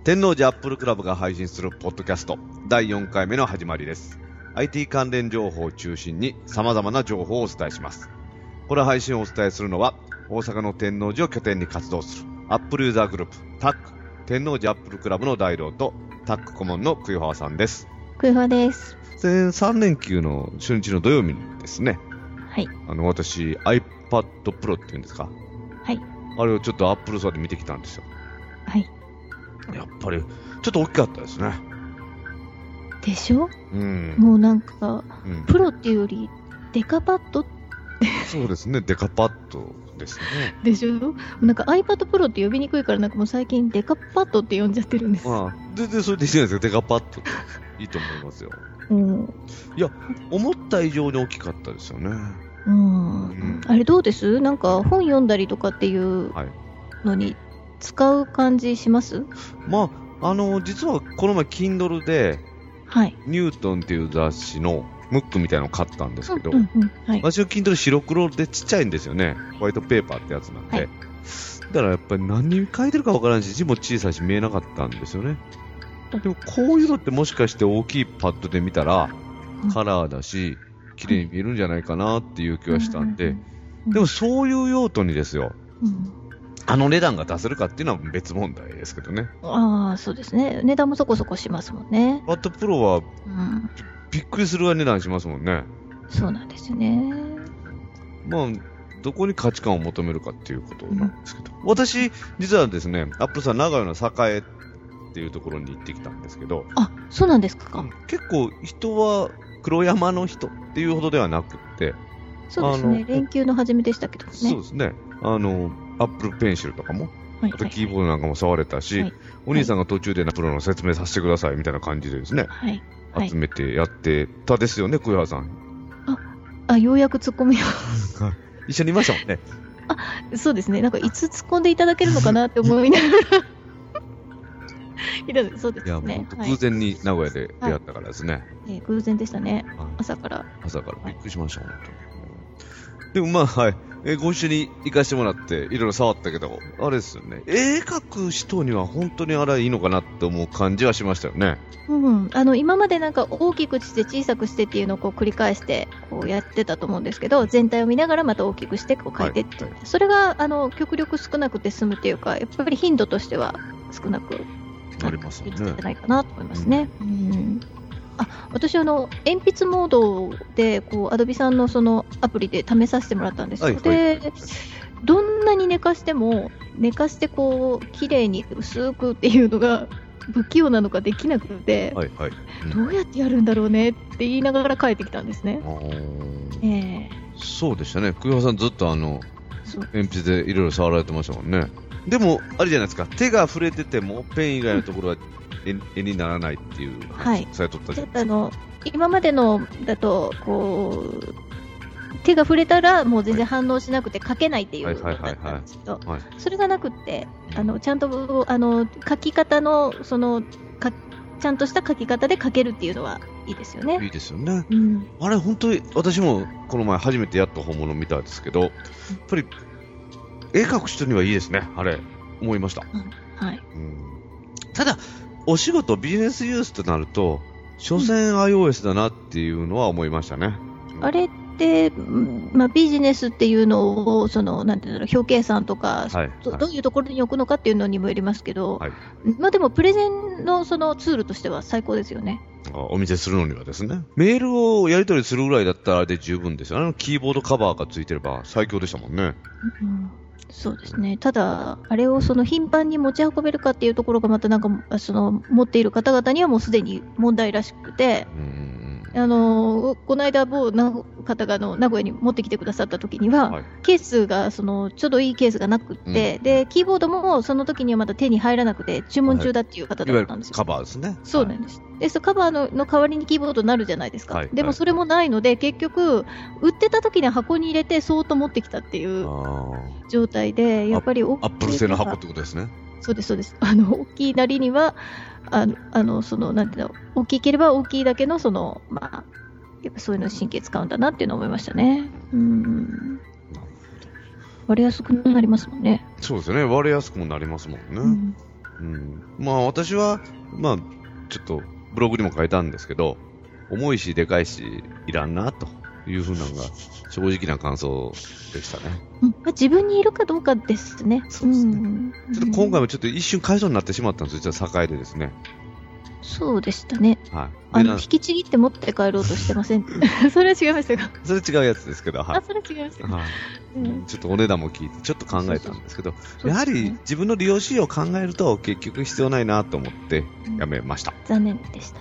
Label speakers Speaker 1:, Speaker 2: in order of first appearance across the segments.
Speaker 1: 天王寺アップルクラブが配信するポッドキャスト第4回目の始まりです。 IT 関連情報を中心に様々な情報をお伝えします。この配信をお伝えするのは大阪の天王寺を拠点に活動するアップルユーザーグループタック天王寺アップルクラブの代表とタック顧問の栗原さんです。
Speaker 2: 栗原です。
Speaker 1: 3連休の初日の土曜日にですね、
Speaker 2: はい、
Speaker 1: 私 iPad Pro っていうんですか、
Speaker 2: はい、
Speaker 1: あれをちょっとアップルストアで見てきたんですよ。
Speaker 2: はい。
Speaker 1: やっぱりちょっと大きかったですね。
Speaker 2: でしょ、
Speaker 1: うん
Speaker 2: もうなんか、プロっていうよりデカパッド
Speaker 1: そうですね、デカパッドですね。
Speaker 2: でしょ。なんか iPad Pro って呼びにくいからなんかもう最近デカパッドって呼んじゃってるんです。
Speaker 1: 全然それでいいじゃないですか。デカパッドいいと思いますよ。いや、思った以上に大きかったですよね。
Speaker 2: あれどうです？なんか本読んだりとかっていうのに使う感じします？
Speaker 1: 実はこの前 Kindle で、ニュートンっていう雑誌のムックみたいなのを買ったんですけど、私の Kindle 白黒でちっちゃいんですよね。ホワイトペーパーってやつなんで、だからやっぱり何書いてるかわからんし字も小さいし見えなかったんですよね。でもこういうのってもしかして大きいパッドで見たらカラーだし綺麗に見えるんじゃないかなっていう気がしたんで、でもそういう用途にですよ、値段が出せるかっていうのは別問題ですけどね。
Speaker 2: そうですね。値段もそこそこしますもんね。
Speaker 1: パッドプロは、びっくりするぐらい値段しますもんね。
Speaker 2: そうなんですよね。
Speaker 1: どこに価値観を求めるかっていうことなんですけど、私実はですね、アップルさん長野の栄っていうところに行ってきたんですけど。
Speaker 2: そうなんですか。
Speaker 1: 結構人は黒山の人っていうほどではなくって、
Speaker 2: そうですね、連休の初めでしたけどね。
Speaker 1: そうですね、アップルペンシルとかも、あとキーボードなんかも触れたし、お兄さんが途中でプロの説明させてくださいみたいな感じでですね、集めてやってたですよね、栗原さん。
Speaker 2: ようやく突っ込みを
Speaker 1: 一緒にいましたもんね。
Speaker 2: そうですね、なんかいつ突っ込んでいただけるのかなって思いながらそうですね。いや、もう
Speaker 1: 偶然に名古屋で出会ったからですね。
Speaker 2: 偶然でしたね。朝から
Speaker 1: びっくりしました、本当に。でもご一緒に行かせてもらっていろいろ触ったけど、あれですよね、絵描く人には本当にあれいいのかなって思う感じはしましたよね。
Speaker 2: 今までなんか大きくして小さくしてっていうのをこう繰り返してこうやってたと思うんですけど、全体を見ながらまた大きくしてこう描いてって、それが極力少なくて済むっていうか、やっぱり頻度としては少なく
Speaker 1: なりますね。
Speaker 2: じゃないかなと思いますね。私鉛筆モードでこうアドビさんのそのアプリで試させてもらったんですよ。で、どんなに寝かしても寝かしてこう綺麗に薄くっていうのが不器用なのかできなくて、どうやってやるんだろうねって言いながら帰ってきたんですね。
Speaker 1: そうでしたね。栗原さんずっと鉛筆でいろいろ触られてましたもんね。でもあれじゃないですか、手が触れててもペン以外のところは絵にならないっていう話をされとったじゃないですか。
Speaker 2: 今までのだとこう手が触れたらもう全然反応しなくて書けないっていうのだったんですけど、それがなくってちゃんと書き方のちゃんとした書き方で書けるっていうのはいいですよね。
Speaker 1: いいですよね。あれ本当に私もこの前初めてやった本物見たんですけど、やっぱり絵描く人にはいいですね、あれ思いました。ただお仕事ビジネスユースとなると所詮 iOS だなっていうのは思いましたね。
Speaker 2: あれってビジネスっていうのをなんていうんだろう、表計算とか、どういうところに置くのかっていうのにもよりますけど、でもプレゼンのそのツールとしては最高ですよね。
Speaker 1: お見せするのにはですね、メールをやり取りするぐらいだったらあれで十分ですよ。キーボードカバーがついてれば最強でしたもんね。
Speaker 2: そうですね。ただあれを頻繁に持ち運べるかっていうところがまたなんか持っている方々にはもうすでに問題らしくて、この間某方が名古屋に持ってきてくださった時には、ケースがちょうどいいケースがなくって、でキーボードもその時にはまだ手に入らなくて注文中だっていう方だったんですよ。
Speaker 1: カバーですね。
Speaker 2: そうなんです。でカバーの代わりにキーボードになるじゃないですか。でもそれもないので結局売ってた時には箱に入れてそーっと持ってきたっていう状態で、やっぱりア
Speaker 1: ップル製の箱ってことですね。
Speaker 2: そうですそうです。大きいなりにはなんていうの、大きければ大きいだけのやっぱそういうの神経使うんだなっていうのを思いましたね。割れやすくなりますもんね。
Speaker 1: そうですね、割れやすくもなりますもんね。 まあ私は、まあちょっとブログにも書いたんですけど、重いしでかいしいらんなというふうなのが正直な感想でしたね。
Speaker 2: 自分にいるかどうかですね。
Speaker 1: そうですね。ちょっと今回もちょっと一瞬買いそうになってしまったんですよ、実は境でですね。そう
Speaker 2: でしたね。引きちぎって持って帰ろうとしてません。それは違いましたか？
Speaker 1: それ違うやつですけど、
Speaker 2: それ違いましたか？
Speaker 1: ちょっとお値段も聞いて、ちょっと考えたんですけど、やはり自分の利用シーンを考えると、結局必要ないなと思ってやめました。
Speaker 2: 残念でした。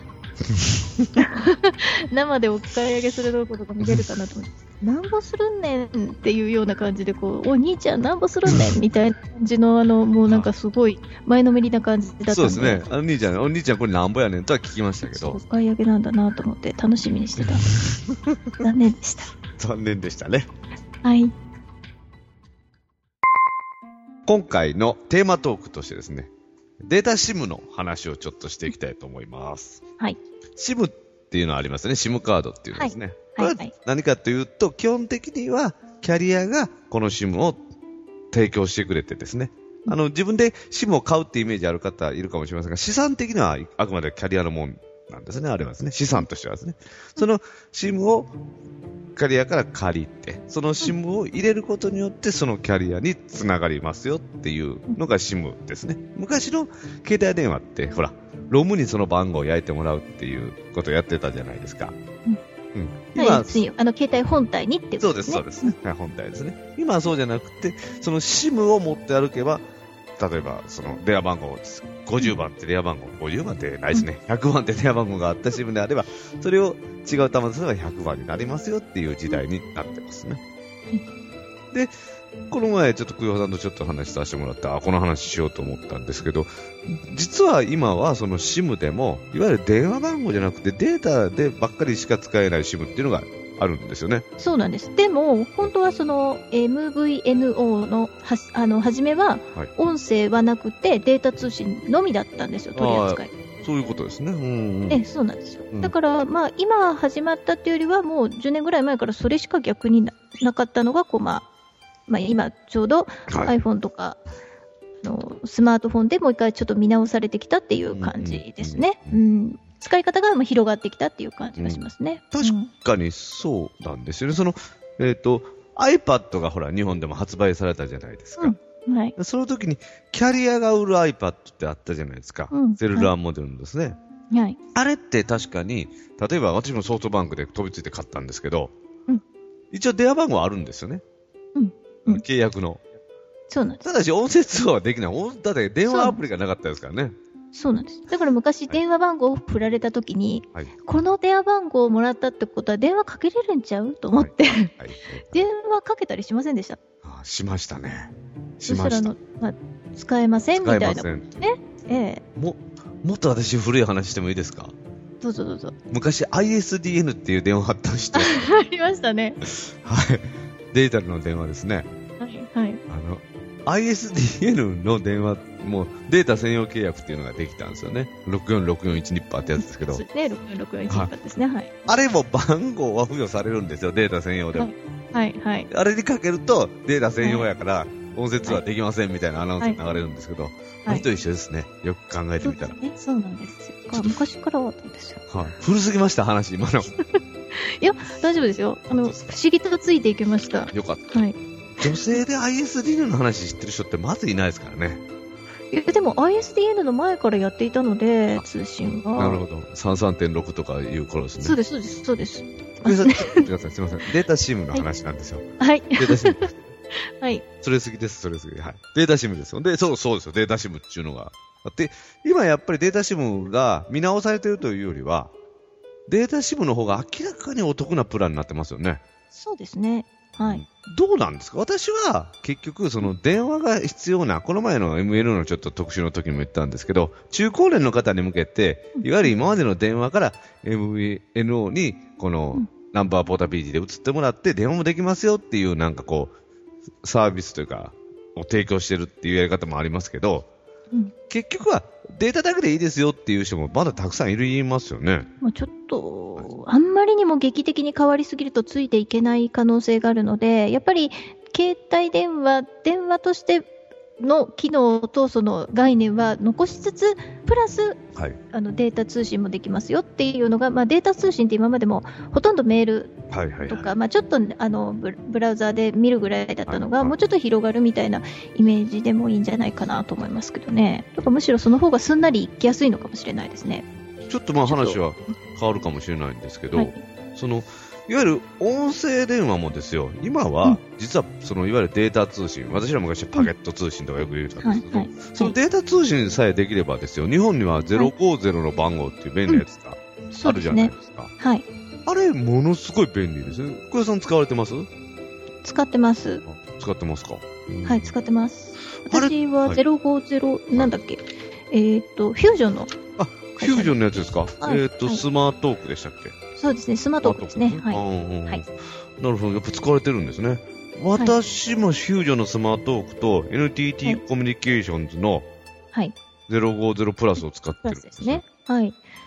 Speaker 2: 生でお買い上げするところが見れるかなと思って。なんぼするんねんっていうような感じでお兄ちゃんなんぼするんねんみたいな感じのもうなんかすごい前のめりな感じだったんで。
Speaker 1: そうですね。お兄ちゃんこれなんぼやねんとは聞きましたけど。
Speaker 2: お買い上げなんだなと思って楽しみにしてたんです。残念でした。
Speaker 1: 残念でしたね。
Speaker 2: はい。
Speaker 1: 今回のテーマトークとしてですね、データ SIM の話をちょっとしていきたいと思います。
Speaker 2: はい。
Speaker 1: SIM っていうのはありますね。SIM カードっていうのですね。これは何かというと、基本的にはキャリアがこの SIM を提供してくれてですね、自分で SIM を買うってイメージある方いるかもしれませんが、資産的にはあくまでキャリアのもんなんですね、あれはですね。資産としてはですね。その SIM をキャリアから借りて、その SIM を入れることによってそのキャリアにつながりますよっていうのが SIM ですね。昔の携帯電話って、ほら、ロムにその番号を焼いてもらうっていうことをやってたじゃないですか。
Speaker 2: 今、携帯本体にってことですね。
Speaker 1: そうです。本体ですね。今はそうじゃなくて、その SIM を持って歩けば、例えば、その電話番号、50番って電話番号、50番ってないですね。100番って電話番号があった SIM であれば、それを違う端末すれば100番になりますよっていう時代になってますね。で、この前ちょっと久保さんとちょっと話させてもらって、この話しようと思ったんですけど、実は今はその SIM でも、いわゆる電話番号じゃなくてデータでばっかりしか使えない SIM っていうのがあるんですよね。
Speaker 2: そうなんです。でも、本当はその MVNO の初めは、音声はなくてデータ通信のみだったんですよ、取り扱い。
Speaker 1: そういうことですね。
Speaker 2: そうなんですよ。だから、今始まったっていうよりは、もう10年ぐらい前からそれしか逆に なかったのが、今ちょうど iPhone とか、スマートフォンでもう一回ちょっと見直されてきたっていう感じですね。使い方が広がってきたっていう感じがしますね。
Speaker 1: 確かにそうなんですよね。その、iPad がほら、日本でも発売されたじゃないですか。その時に、キャリアが売る iPad ってあったじゃないですか。セルラーモデルのですね。あれって確かに、例えば私もソフトバンクで飛びついて買ったんですけど、一応電話番号あるんですよね。契約の。
Speaker 2: そうなんです。
Speaker 1: ただし音声通話はできない。だって電話アプリがなかったですからね。
Speaker 2: そうなんです。だから昔電話番号を振られた時に、この電話番号をもらったってことは電話かけれるんちゃうと思って、電話かけたりしませんでした？
Speaker 1: しましたね。
Speaker 2: そしたら使えませんみたいなことね。
Speaker 1: もっと私古い話してもいいですか？
Speaker 2: どうぞどうぞ。
Speaker 1: 昔 ISDN っていう電話あったりして。
Speaker 2: ありましたね。
Speaker 1: はい。デジタルの電話ですね。ISDN の電話もデータ専用契約っていうのができたんですよね。6464128ってやつですけど。
Speaker 2: そうですね。6464128ですね。
Speaker 1: あれも番号は付与されるんですよ。データ専用でも。あれにかけるとデータ専用やから音声通話できませんみたいなアナウンスが流れるんですけど、あれと一緒ですね。よく考えてみたら。
Speaker 2: そうなんですよ。昔からあったんですよ。
Speaker 1: 古すぎました話今の。
Speaker 2: いや大丈夫ですよ。不思議とついていけました。
Speaker 1: よかった。女性で ISDN の話知ってる人ってまずいないですからね。
Speaker 2: でも ISDN の前からやっていたので、通信は。
Speaker 1: なるほど。33.6 とかいう頃ですね。
Speaker 2: そうです。すいません。
Speaker 1: データ SIM の話なんですよ。データ SIM。それすぎです。データ SIM ですよ。で、そうですよ。データ SIM っていうのがあって、今やっぱりデータ SIM が見直されているというよりは、データ SIM の方が明らかにお得なプランになってますよね。
Speaker 2: そうですね。
Speaker 1: どうなんですか？私は結局その電話が必要な、この前の ML のちょっと特集の時にも言ったんですけど、中高年の方に向けて、いわゆる今までの電話から MVNO にこのナンバーポータビリティで移ってもらって電話もできますよっていうなんかこうサービスというかを提供してるっていうやり方もありますけど、結局はデータだけでいいですよっていう人もまだたくさんいますよね。
Speaker 2: ちょっとあんまりにも劇的に変わりすぎるとついていけない可能性があるので、やっぱり携帯電話としての機能とその概念は残しつつ、プラス、
Speaker 1: はい、
Speaker 2: データ通信もできますよっていうのが、データ通信って今までもほとんどメールとか、ちょっとブラウザーで見るぐらいだったのが、もうちょっと広がるみたいなイメージでもいいんじゃないかなと思いますけどね。だからむしろその方がすんなりいきやすいのかもしれないですね。
Speaker 1: ちょっと話は変わるかもしれないんですけど、いわゆる音声電話もですよ、今は実はいわゆるデータ通信、私ら昔パケット通信とかよく言うたんですけど、そのデータ通信さえできればですよ、日本には050の番号っていう便利なやつがあるじゃないですか。
Speaker 2: はい。
Speaker 1: あれ、ものすごい便利ですね。小屋さん使われてます？
Speaker 2: 使ってます。
Speaker 1: 使ってますか？
Speaker 2: はい、使ってます。私は050、なんだっけ、フュージョンの。
Speaker 1: フュージョンのやつですか？スマートークでしたっけ？
Speaker 2: そうですね、スマートークですね。はい。
Speaker 1: なるほど、やっぱ使われてるんですね。私もフュージョンのスマートークと NTT コミュニケーションズの050プラスを使ってるんですね。
Speaker 2: はい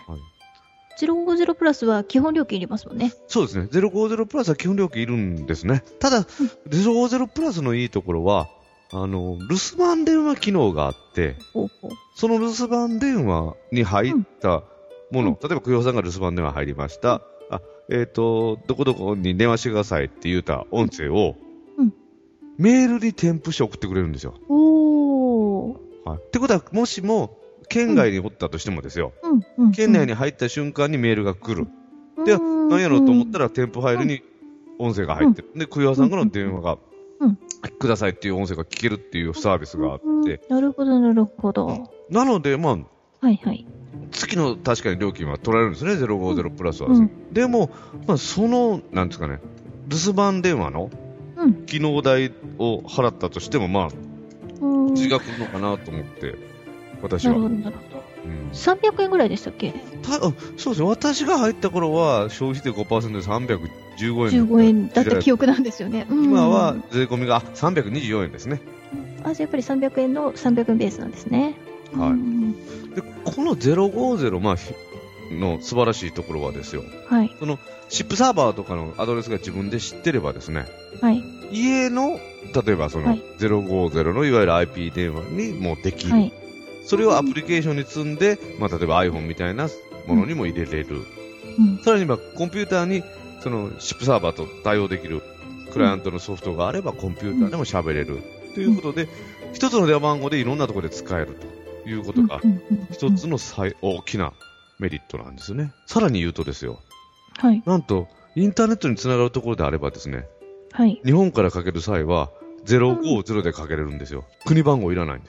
Speaker 2: 。050プラスは基本料金いりますもんね。
Speaker 1: そうですね。050プラスは基本料金いるんですね。ただ、050プラスのいいところは、留守番電話機能があって、その留守番電話に入ったもの、例えば、久保さんが留守番電話入りました。どこどこに電話してくださいって言うた音声を、メールに添付して送ってくれるんですよ。ってことは、もしも、県外におったとしてもですよ、県内に入った瞬間にメールが来る。で、何やろうと思ったら、添付ファイルに音声が入ってる。で、久保さんからの電話が、くださいっていう音声が聞けるっていうサービスがあって。
Speaker 2: なるほど、なるほど。
Speaker 1: なので、月の確かに料金は取られるんですね、050プラスは。でも、なんですかね、留守番電話の機能代を払ったとしても、違うのかなと思って、私は。
Speaker 2: なるほど、なるほど。300円ぐらいでしたっけ？
Speaker 1: そうですね、私が入った頃は消費税 5% で315円。
Speaker 2: 15円だった記憶なんですよね。
Speaker 1: 今は税込みが324円ですね。
Speaker 2: じゃあやっぱり300円の300円ベースなんですね。
Speaker 1: はい。で、この050、の素晴らしいところはですよ。
Speaker 2: はい。
Speaker 1: その、シップサーバーとかのアドレスが自分で知ってればですね。
Speaker 2: はい。
Speaker 1: 家の、例えば050のいわゆる IP 電話にもできる。はい。それをアプリケーションに積んで、例えば iPhone みたいなものにも入れれる。さらにコンピューターに、その、シップサーバーと対応できるクライアントのソフトがあれば、コンピューターでも喋れる。ということで、一つの電話番号でいろんなところで使えるということが、一つの大きなメリットなんですね。さらに言うとですよ。
Speaker 2: はい。
Speaker 1: なんと、インターネットにつながるところであればですね。
Speaker 2: はい。
Speaker 1: 日本からかける際は、050でかけれるんですよ。国番号いらないんです。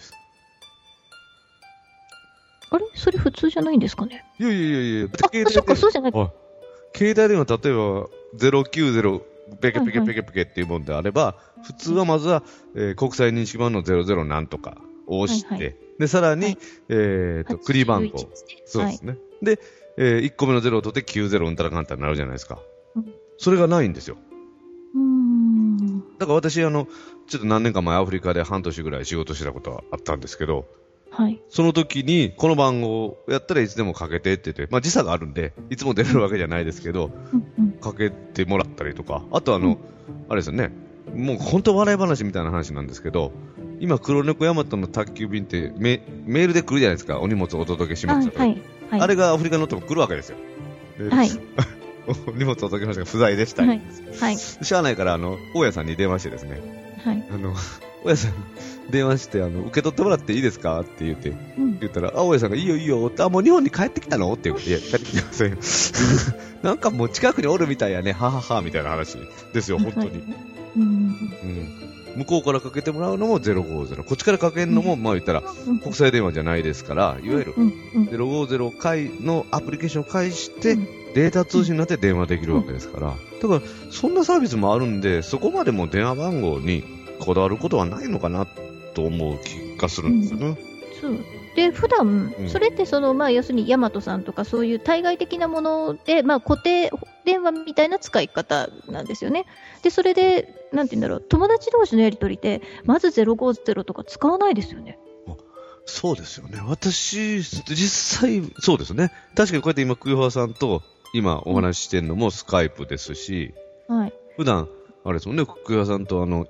Speaker 2: あれそれ普通じゃないんですかね？
Speaker 1: いや。
Speaker 2: そっか、そうじゃない。
Speaker 1: 携帯電話、例えば、090、ペケペケペケペケっていうものであれば、普通はまずは、国際認識番の00なんとかを押して、で、さらに、国番号。そうですね。で、1個目の0を取って90うんたらかんたらなるじゃないですか。それがないんですよ。だから私、ちょっと何年か前アフリカで半年ぐらい仕事してたことはあったんですけど、
Speaker 2: はい。そ
Speaker 1: の時に、この番号やったらいつでもかけてって言って、時差があるんで、いつも出れるわけじゃないですけど、かけてもらったりとか、あとあれですよね、もう本当笑い話みたいな話なんですけど、今、黒猫ヤマトの宅急便ってメールで来るじゃないですか、お荷物をお届けしますとか。あれがアフリカのとこ来るわけですよ。
Speaker 2: はい。
Speaker 1: 荷物を届けましたが不在でした。はい。しゃあないから、大家さんに電話してですね、
Speaker 2: はい。
Speaker 1: 大家さん電話して、受け取ってもらっていいですかって言ったら、大家さんがいいよいいよもう日本に帰ってきたのって言って、いや、帰ってきてませんよ。なんかもう近くにおるみたいやね、ははは、みたいな話ですよ、本当に。向こうからかけてもらうのも050、こっちからかけるのも、言ったら、国際電話じゃないですから、いわゆる050のアプリケーションを介して、データ通信になって電話できるわけですから。だから、そんなサービスもあるんで、そこまでも電話番号にこだわることはないのかなと思う気がするんですよね。
Speaker 2: そうで普段、それって要するにヤマトさんとかそういう対外的なもので、固定電話みたいな使い方なんですよね。でそれでなんて言うんだろう、友達同士のやり取りでまず050とか使わないですよね。
Speaker 1: そうですよね。私実際そうですね。確かにこうやって今栗原さんと今お話ししてるのもスカイプですし、
Speaker 2: はい。
Speaker 1: 普段あれですもんね、栗原さんと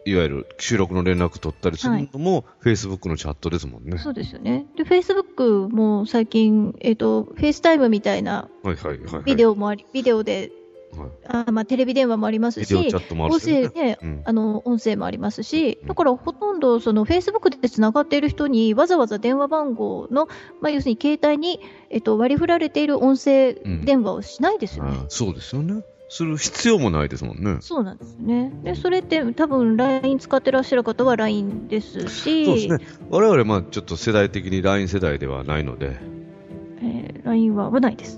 Speaker 1: いわゆる収録の連絡取ったりするのも、Facebook のチャットですもんね。
Speaker 2: そうですよね。で、Facebook も最近、フェイスタイムみたいな、ビデオもあり、ビデオで、テレビ電話もありますし、音声で、音声もありますし、だからほとんどその Facebook でつながっている人にわざわざ電話番号の、要するに携帯に、割り振られている音声電話をしないですよね。
Speaker 1: そうですよね。する必要もないですもんね。
Speaker 2: そうなんですね。で、それって多分 LINE 使ってらっしゃる方は LINE ですし、
Speaker 1: そうですね。我々ちょっと世代的に LINE 世代ではないので、
Speaker 2: LINE は危ないです。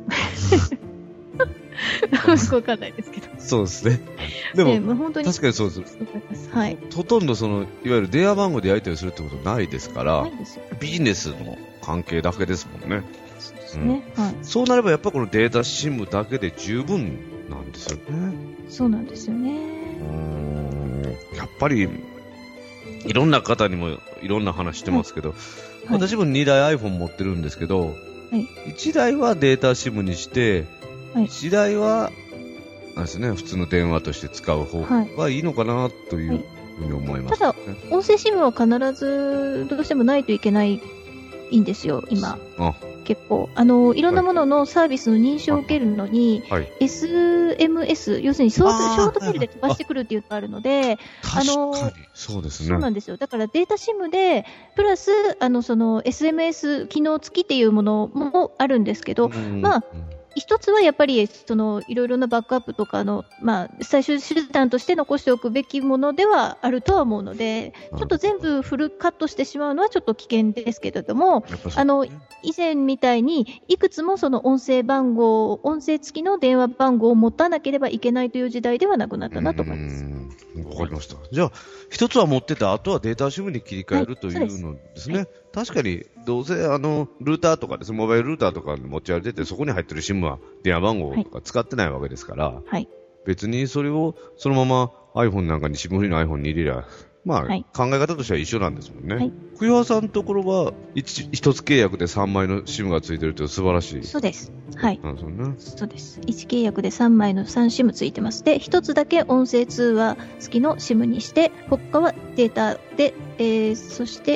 Speaker 2: わかんないですけど。
Speaker 1: そうですね。でも、本当に確かにそうです。はい。ほとんどいわゆる電話番号でやり取りするってことないですから、ビジネスの関係だけですもんね。
Speaker 2: そうですね。
Speaker 1: そうなればやっぱこのデータSIMだけで十分なんですよね。
Speaker 2: そうなんですよね。
Speaker 1: やっぱり、いろんな方にもいろんな話してますけど、私も2台 iPhone 持ってるんですけど、1台はデータSIMにして、1台はですね、普通の電話として使う方がいいのかなというふうに思います、
Speaker 2: ただ、音声SIM は必ずどうしてもないといけないんですよ、今。結構。いろんなもののサービスの認証を受けるのに、SMS、要するにショートメールで飛ばしてくるっていうのがあるので、
Speaker 1: そうですね。
Speaker 2: そうなんですよ。だからデータSIMで、プラス、SMS 機能付きっていうものもあるんですけど、一つはやっぱり、いろいろなバックアップとかの、最終手段として残しておくべきものではあるとは思うので、ちょっと全部フルカットしてしまうのはちょっと危険ですけれども、以前みたいに、いくつもその音声付きの電話番号を持たなければいけないという時代ではなくなったなと思います。
Speaker 1: わかりました。じゃあ、一つは持ってた、あとはデータSIMに切り替えるというのですね。確かに、どうせルーターとかですね、モバイルルーターとか持ち歩いてて、そこに入ってるSIMは電話番号とか使ってないわけですから、別にそれをそのまま iPhone なんかにSIMフリーの iPhone に入れりゃ、考え方としては一緒なんですもんね。栗原さんのところは一つ契約で3枚の SIM がついてるという素晴らしい。
Speaker 2: そうです。はい。そうです。1契約で3枚の3 SIM ついてます。で、1つだけ音声通話付きの SIM にして、他はデータで、そして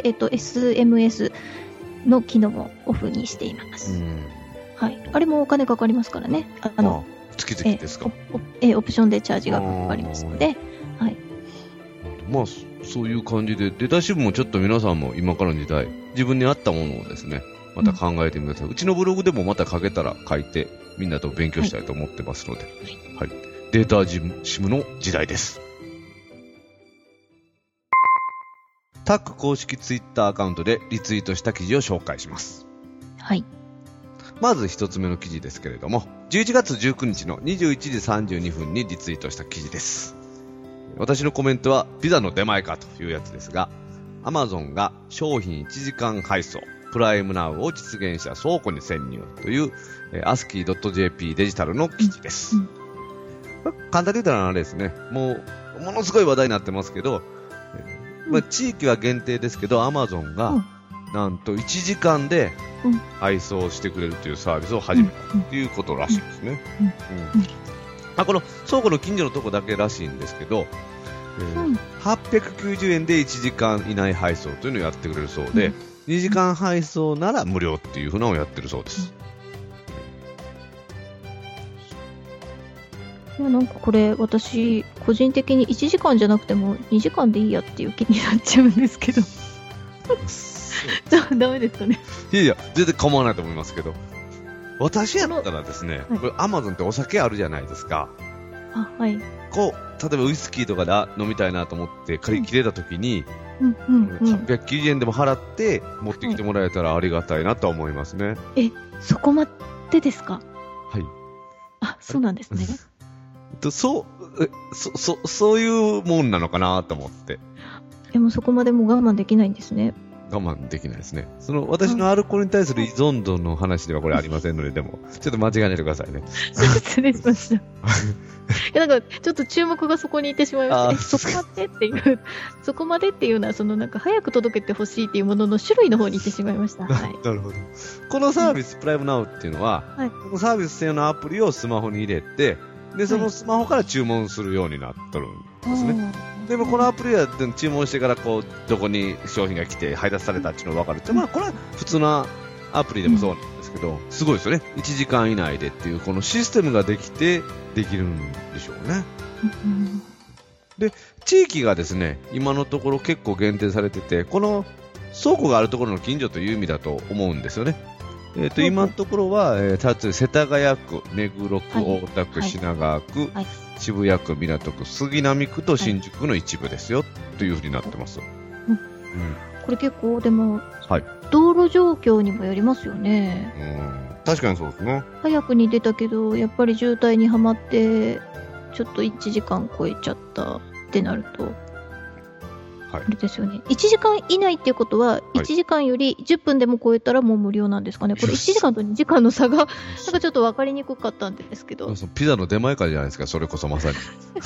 Speaker 2: 、SMS の機能をオフにしています。はい。あれもお金かかりますからね。
Speaker 1: 月々ですか？
Speaker 2: オプションでチャージがかかりますので、はい。
Speaker 1: そういう感じで、データSIMもちょっと皆さんも今からの時代、自分に合ったものをですね、また考えてみてください。うちのブログでもまた書けたら書いて、みんなと勉強したいと思ってますので、はい。データSIMの時代です。タック公式ツイッターアカウントでリツイートした記事を紹介します。
Speaker 2: はい。
Speaker 1: まず一つ目の記事ですけれども、11月19日の21時32分にリツイートした記事です。私のコメントはピザの出前かというやつですが、Amazon が商品1時間配送、プライムナウを実現した倉庫に潜入という、ASCII.jp デジタルの記事です。簡単に言ったらあれですね、ものすごい話題になってますけど、地域は限定ですけど、Amazon が、なんと1時間で配送してくれるというサービスを始めたということらしいですね。この倉庫の近所のとこだけらしいんですけど、890円で1時間以内配送というのをやってくれるそうで、2時間配送なら無料っていうふうなのをやってるそうです。
Speaker 2: なんかこれ私個人的に1時間じゃなくても2時間でいいやっていう気になっちゃうんですけどダメですかね。
Speaker 1: いや全然構わないと思いますけど、私やったらですね、これ Amazon ってお酒あるじゃないですか。
Speaker 2: はい。
Speaker 1: 例えばウイスキーとかで飲みたいなと思って借り切れた時に、890円でも払って持ってきてもらえたらありがたいなと思いますね。
Speaker 2: そこまでですか？
Speaker 1: はい。
Speaker 2: そうなんですね。
Speaker 1: そういうもんなのかなと思って。
Speaker 2: でもそこまでも我慢できないんですね。
Speaker 1: 我慢できないですね。私のアルコールに対する依存度の話ではこれありませんので、でも、ちょっと間違えないでくださいね。
Speaker 2: 失礼しました。なんか、ちょっと注目がそこに行ってしまいました。そこまでっていうのは、なんか早く届けてほしいっていうものの種類の方に行ってしまいました。はい。
Speaker 1: なるほど。このサービス、プライムナウっていうのは、このサービス専用のアプリをスマホに入れて、で、そのスマホから注文するようになっとるんですね。 でもこのアプリは注文してからこうどこに商品が来て配達されたっていうのが分かるって、まあこれは普通なアプリでもそうなんですけど、すごいですよね。1時間以内でっていうこのシステムができてできるんでしょうね。で、地域がですね、今のところ結構限定されてて、この倉庫があるところの近所という意味だと思うんですよね。今のところは、世田谷区、目黒区、大田区、品川区、渋谷区、港区、杉並区と新宿区の一部ですよ、というふうになってます。
Speaker 2: これ結構でも、道路状況にもよりますよね。
Speaker 1: 確かにそうですね。
Speaker 2: 早くに出たけど、やっぱり渋滞にはまって、ちょっと1時間超えちゃったってなると、あれですよね。1時間以内っていうことは、1時間より10分でも超えたらもう無料なんですかね。これ1時間と2時間の差が、なんかちょっと分かりにくかったんですけど。
Speaker 1: ピザの出前会じゃないですか、それこそまさに。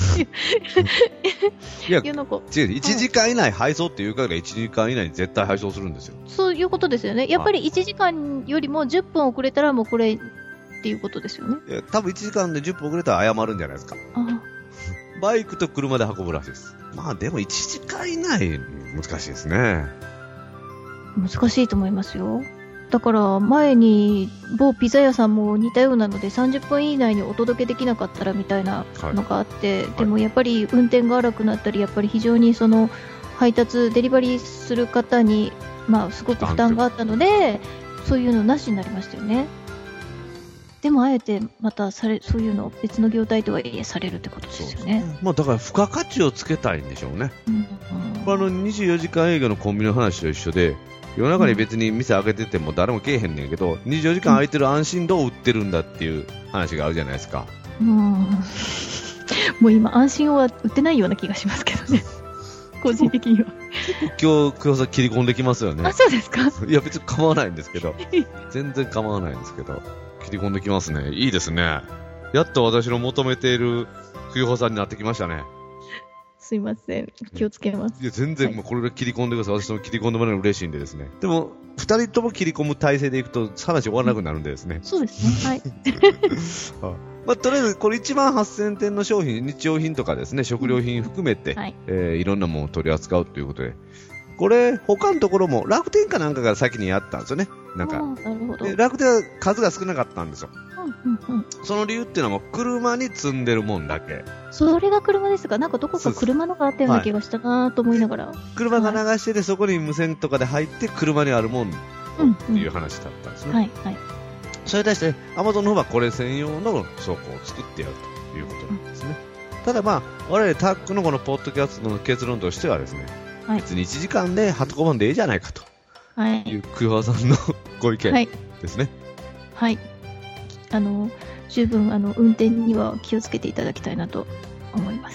Speaker 1: いや、違う、1時間以内配送っていうから1時間以内に絶対配送するんですよ。
Speaker 2: そういうことですよね。やっぱり1時間よりも10分遅れたらもうこれっていうことですよね。
Speaker 1: いや、多分1時間で10分遅れたら謝るんじゃないですか。バイクと車で運ぶらしいです。まあでも1時間以内難しいですね。
Speaker 2: 難しいと思いますよ。だから前に某ピザ屋さんも似たようなので30分以内にお届けできなかったらみたいなのがあって、でもやっぱり運転が荒くなったり、やっぱり非常にその配達デリバリーする方にまあすごく負担があったので、そういうのなしになりましたよね。でもあえてまたそういうの別の業態とはいえされるってことですよね。
Speaker 1: まあだから付加価値をつけたいんでしょうね。24時間営業のコンビニの話と一緒で、夜中に別に店開けてても誰も来えへんねんけど、24時間空いてる安心度を売ってるんだっていう話があるじゃないですか。
Speaker 2: もう今安心は売ってないような気がしますけどね。個人的には。
Speaker 1: 今日黒さん切り込んできますよね。
Speaker 2: あ、そうですか。
Speaker 1: いや別に構わないんですけど、全然構わないんですけど。切り込んできますね。いいですね。やっと私の求めている冬穂さんになってきましたね。
Speaker 2: すいません。気をつけます。
Speaker 1: いや、全然、もうこれで切り込んでください。私も切り込んでもらうの嬉しいんでですね。でも、二人とも切り込む体制でいくと、話終わらなくなるんでですね。
Speaker 2: そうですね。はい。
Speaker 1: まあ、とりあえず、これ1万8000点の商品、日用品とかですね、食料品含めて、いろんなものを取り扱うということで、これ、他のところも楽天かなんかが先にやったんですよね。なんか、楽天は数が少なかったんですよ。その理由っていうのはもう車に積んでるもんだけ。
Speaker 2: それが車ですが、なんかどこか車のがあったような気がしたなと思いながら。
Speaker 1: 車が流してて、そこに無線とかで入って車にあるもんっていう話だったんですね。それに対して、アマゾンの方はこれ専用の倉庫を作ってやるということなんですね。ただまあ、我々タックのこのポッドキャストの結論としてはですね、別に1時間で運ばんでいいじゃないかという久保さんのご意見ですね。
Speaker 2: はい。十分運転には気をつけていただきたいなと思います。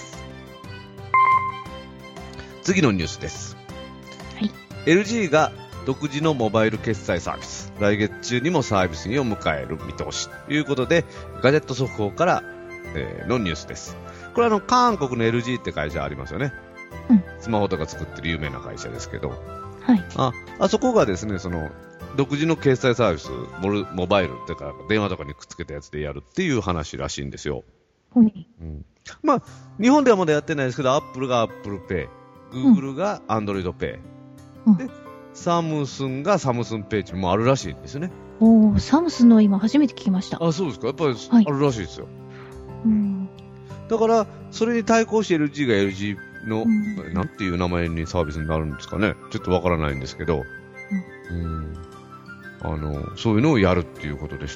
Speaker 1: 次のニュースです。LG が独自のモバイル決済サービス、来月中にもサービスを迎える見通しということで、ガジェット速報から、のニュースです。これは韓国の LG って会社ありますよね。スマホとか作ってる有名な会社ですけど、あそこがですね、その独自の決済サービス、モバイルっていうか電話とかにくっつけたやつでやるっていう話らしいんですよ。まあ日本ではまだやってないですけど、アップルが Apple Pay、Google が Android Pay、でサムスンがサムスンペイってもあるらしいんですよね。
Speaker 2: サムスンの今初めて聞きました。
Speaker 1: あ、そうですか。やっぱりあるらしいですよ。だからそれに対抗して LG が LGの、なんていう名前にサービスになるんですかね。ちょっとわからないんですけど、そういうのをやるっていうことでした。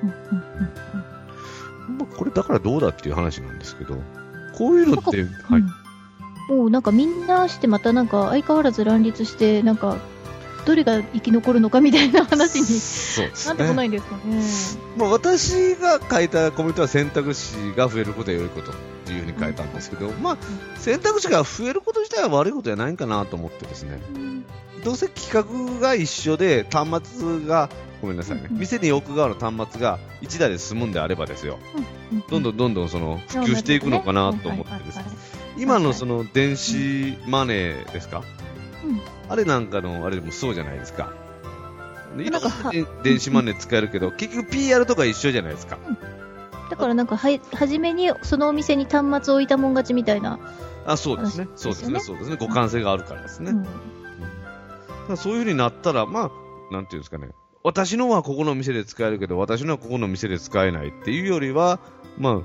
Speaker 1: これだからどうだっていう話なんですけど、こういうのって、
Speaker 2: もうなんかみんなしてまたなんか相変わらず乱立してなんかどれが生き残るのかみたいな話になってこないんですかね。
Speaker 1: 私が書いたコメントは選択肢が増えることは良いことっていうふうに書いたんですけど、選択肢が増えること自体は悪いことじゃないかなと思ってですね。どうせ規格が一緒で端末がごめんなさいね、店に置く側の端末が1台で済むんであればですよ、どんどんその普及していくのかなと思ってですね。今のその電子マネーですか、あれなんかのあれでもそうじゃないですか。今電子マネー使えるけど結局 PR とか一緒じゃないですか。
Speaker 2: だからなんか初めにそのお店に端末を置いたもん勝ちみたいな
Speaker 1: そうですね。そうですね。そうですね。互換性があるからですね。そういう風になったら、まあ、なんていうんですかね。私のはここの店で使えるけど、私のはここの店で使えないっていうよりは、まあ、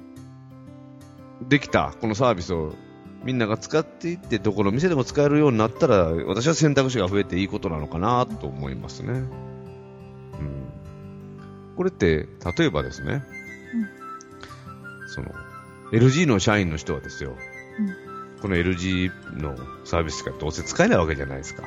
Speaker 1: できた、このサービスをみんなが使っていって、どこの店でも使えるようになったら、私は選択肢が増えていいことなのかなと思いますね。これって、例えばですね、LG の社員の人はですよ、この LG のサービスがどうせ使えないわけじゃないですか。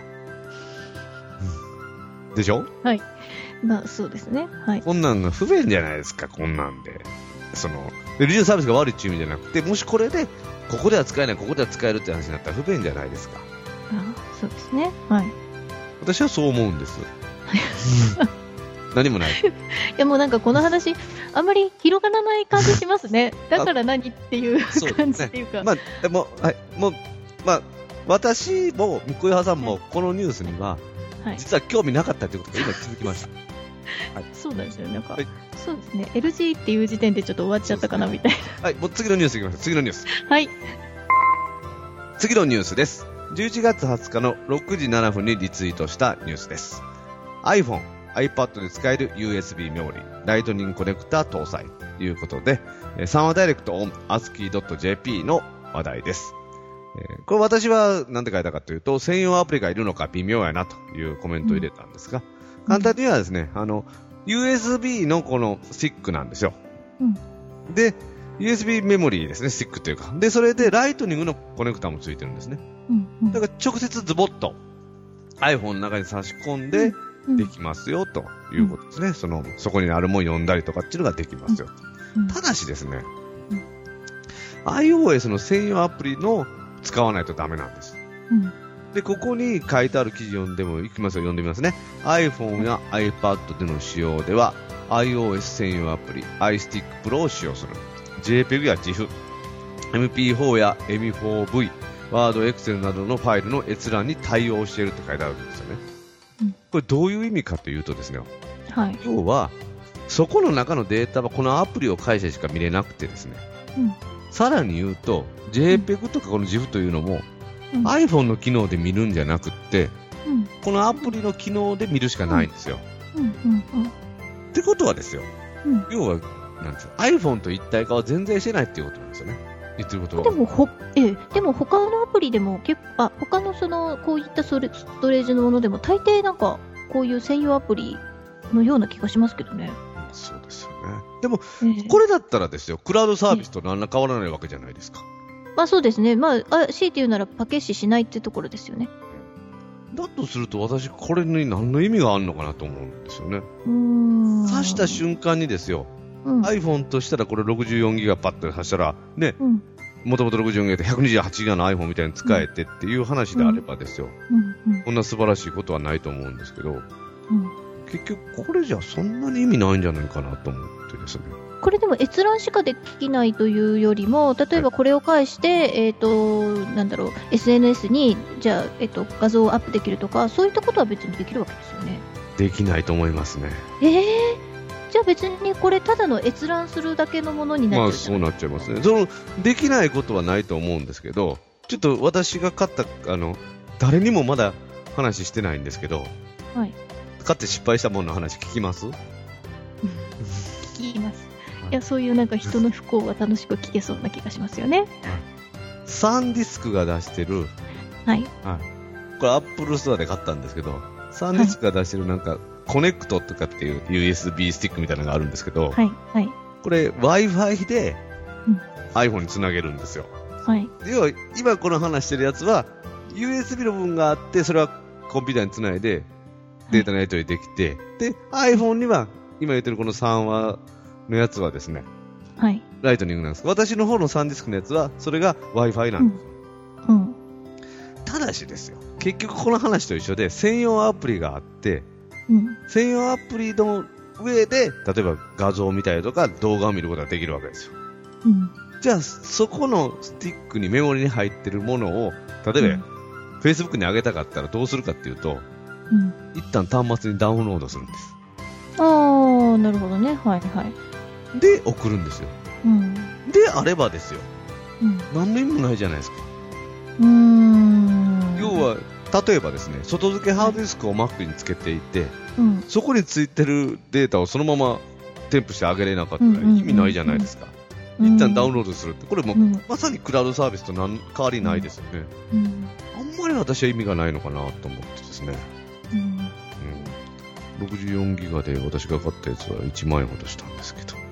Speaker 1: でしょ？
Speaker 2: はい。まあ、そうですね。はい。
Speaker 1: こんなんが不便じゃないですか、こんなんで。LG のサービスが悪いっていう意味じゃなくて、もしこれで、ここでは使えない、ここでは使えるって話になったら不便じゃないですか。
Speaker 2: そうですね。はい。
Speaker 1: 私はそう思うんです。何もない。い
Speaker 2: や、もうなんかこの話、あんまり広がらない感じしますね。だから何っていう感じっていうか。
Speaker 1: まあ、でも、はい、まあ、私も、小岩さんも、このニュースには、実は興味なかったということが今気づきました。
Speaker 2: はい、そうなんですよ。なんか、そうですね。LG っていう時点でちょっと終わっちゃったかなみたいな。
Speaker 1: はい、もう次のニュースいきましょう。次のニュース。
Speaker 2: はい。
Speaker 1: 次のニュースです。11月20日の6時7分にリツイートしたニュースです。iPhone、iPad で使える USB メモリー、ライトニングコネクタ搭載ということで、三話ダイレクト on ASCII.jp の話題です。これ私は何て書いたかというと、専用アプリがいるのか微妙やなというコメントを入れたんですが、簡単にはですね、USB のこのスティックなんですよ。で、USB メモリーですね、スティックというか。で、それでライトニングのコネクタもついてるんですね。だから直接ズボッと iPhone の中に差し込んでできますよということですね。そこにあるもの読んだりとかっていうのができますよ。ただしですね、iOS の専用アプリの使わないとダメなんです。で、ここに書いてある記事読んでもいきますよ、読んでみますね。iPhone や iPad での使用では iOS 専用アプリ iStick Pro を使用する。JPEG や GIF、MP4 や M4V、Word、Excel などのファイルの閲覧に対応しているって書いてあるんですよね。これどういう意味かというとですね、要はそこの中のデータはこのアプリを介してしか見れなくてですね、さらに言うと JPEG とかこの GIF というのも、iPhone の機能で見るんじゃなくって、このアプリの機能で見るしかないんですよ。ってことはですよ、要はなんです iPhone と一体化は全然してないっていうことなんですよね。言ってることは。
Speaker 2: でも他のアプリでも他のこういったストレージのものでも大抵なんかこういう専用アプリのような気がしますけどね。
Speaker 1: そうですよね。でも、これだったらですよ、クラウドサービスと何ら変わらないわけじゃないですか。
Speaker 2: まあそうですね。まあ、強いて言うならパケしないってところですよね。
Speaker 1: だとすると私これに何の意味があるのかなと思うんですよね。挿した瞬間にですよ、iPhone としたらこれ 64GB パッと挿したらね、もともと 64GB で 128GB の iPhone みたいに使えてっていう話であればですよ、こんな素晴らしいことはないと思うんですけど、結局これじゃそんなに意味ないんじゃないかなと思ってですね。
Speaker 2: これでも閲覧しかできないというよりも、例えばこれを介して、SNS にじゃあ、画像をアップできるとか、そういったことは別にできるわけですよね。
Speaker 1: できないと思いますね。
Speaker 2: じゃあ別にこれただの閲覧するだけのものになっちゃう。
Speaker 1: そうなっちゃいますね。できないことはないと思うんですけど、ちょっと私が買った誰にもまだ話してないんですけど、買って失敗したものの話聞きます？
Speaker 2: 聞きます。いや、そういうなんか人の不幸は楽しく聞けそうな気がしますよね。
Speaker 1: サンディスクが出してる、これアップルストアで買ったんですけど、サンディスクが出してるなんかコネクトとかっていう USB スティックみたいなのがあるんですけど、これ Wi-Fi で iPhone につなげるんですよ。要は今この話してるやつは USB の部分があって、それはコンピューターにつないでデータのやり取りできて、で iPhone には今言ってるこの3話のやつはですね、ライトニングなんです。私の方のサンディスクのやつはそれが Wi-Fi なんです。ただしですよ、結局この話と一緒で専用アプリがあって、専用アプリの上で例えば画像を見たりとか動画を見ることができるわけですよ。じゃあそこのスティックにメモリに入ってるものを例えば、Facebook に上げたかったらどうするかっていうと、一旦端末にダウンロードするんです。
Speaker 2: なるほどね。で
Speaker 1: 送るんですよ。であればですよ、 何の意味もないじゃないですか。要は例えばですね、外付けハードディスクを Mac につけていて、そこについてるデータをそのまま添付してあげれなかったら意味ないじゃないですか。一旦ダウンロードするって、これもまさにクラウドサービスと変わりないですよね。あんまり私は意味がないのかなと思ってですね。64ギガで私が買ったやつは1万円ほどしたんですけど、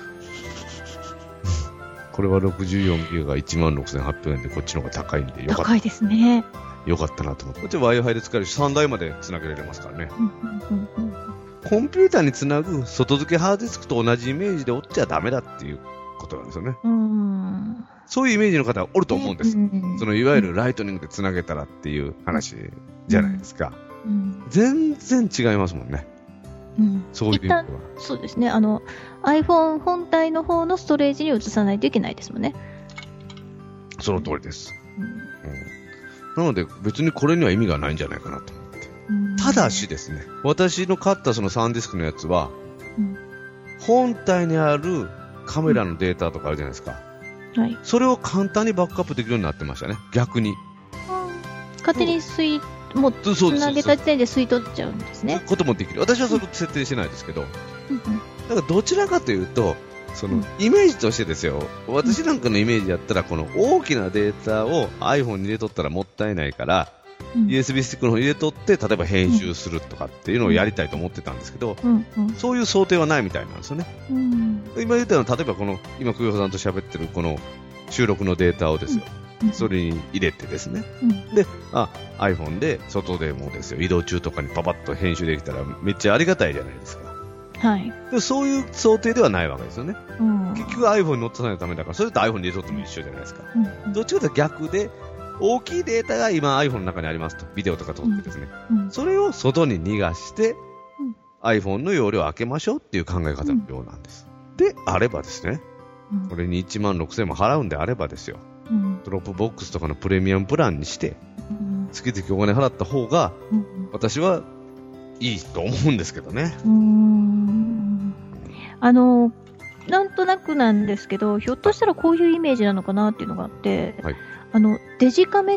Speaker 1: これは64ギガが16,800円で、こっちの方が高いんでよかった。
Speaker 2: 高いですね。
Speaker 1: よかったなと思って。こっちは Wi-Fi で使えるし、3台までつなげられますからね。コンピューターにつなぐ外付けハードディスクと同じイメージで折っちゃダメだっていうことなんですよね。そういうイメージの方はおると思うんです。そのいわゆるライトニングでつなげたらっていう話じゃないですか。全然違いますもんね。そういうは。
Speaker 2: そうですね。iPhone 本体の方のストレージに移さないといけないですもんね。
Speaker 1: その通りです。なので別にこれには意味がないんじゃないかなと思って。ただしですね、私の買ったその3ディスクのやつは、本体にあるカメラのデータとかあるじゃないですか。それを簡単にバックアップできるようになってましたね。逆に。
Speaker 2: 勝手にもうつなげた時点で吸い取っちゃうんですね。
Speaker 1: そういうこともできる。私はそれ設定してないですけど、だからどちらかというと、そのイメージとしてですよ、私なんかのイメージやったら、この大きなデータを iPhone に入れとったらもったいないから、USB スティックの方に入れとって、例えば編集するとかっていうのをやりたいと思ってたんですけど、そういう想定はないみたいなんですよね。今言ったのは、例えば今、久保さんと喋ってるこの収録のデータをですよ、それに入れてですね、で、iPhone で外でもですよ、移動中とかにパパッと編集できたらめっちゃありがたいじゃないですか。でそういう想定ではないわけですよね。結局 iPhone に乗ってないためだから、それと iPhone に入れとっても一緒じゃないですか。どっちかというと逆で、大きいデータが今 iPhone の中にありますと、ビデオとか撮ってですね、それを外に逃がして、iPhone の容量を開けましょうっていう考え方のようなんです。であればですね、これに16,000円も払うんであればですよ、ドロップボックスとかのプレミアムプランにして、月々お金払った方が、私はいいと思うんですけどね。
Speaker 2: なんとなくなんですけど、ひょっとしたらこういうイメージなのかなっていうのがあって、デジカメって、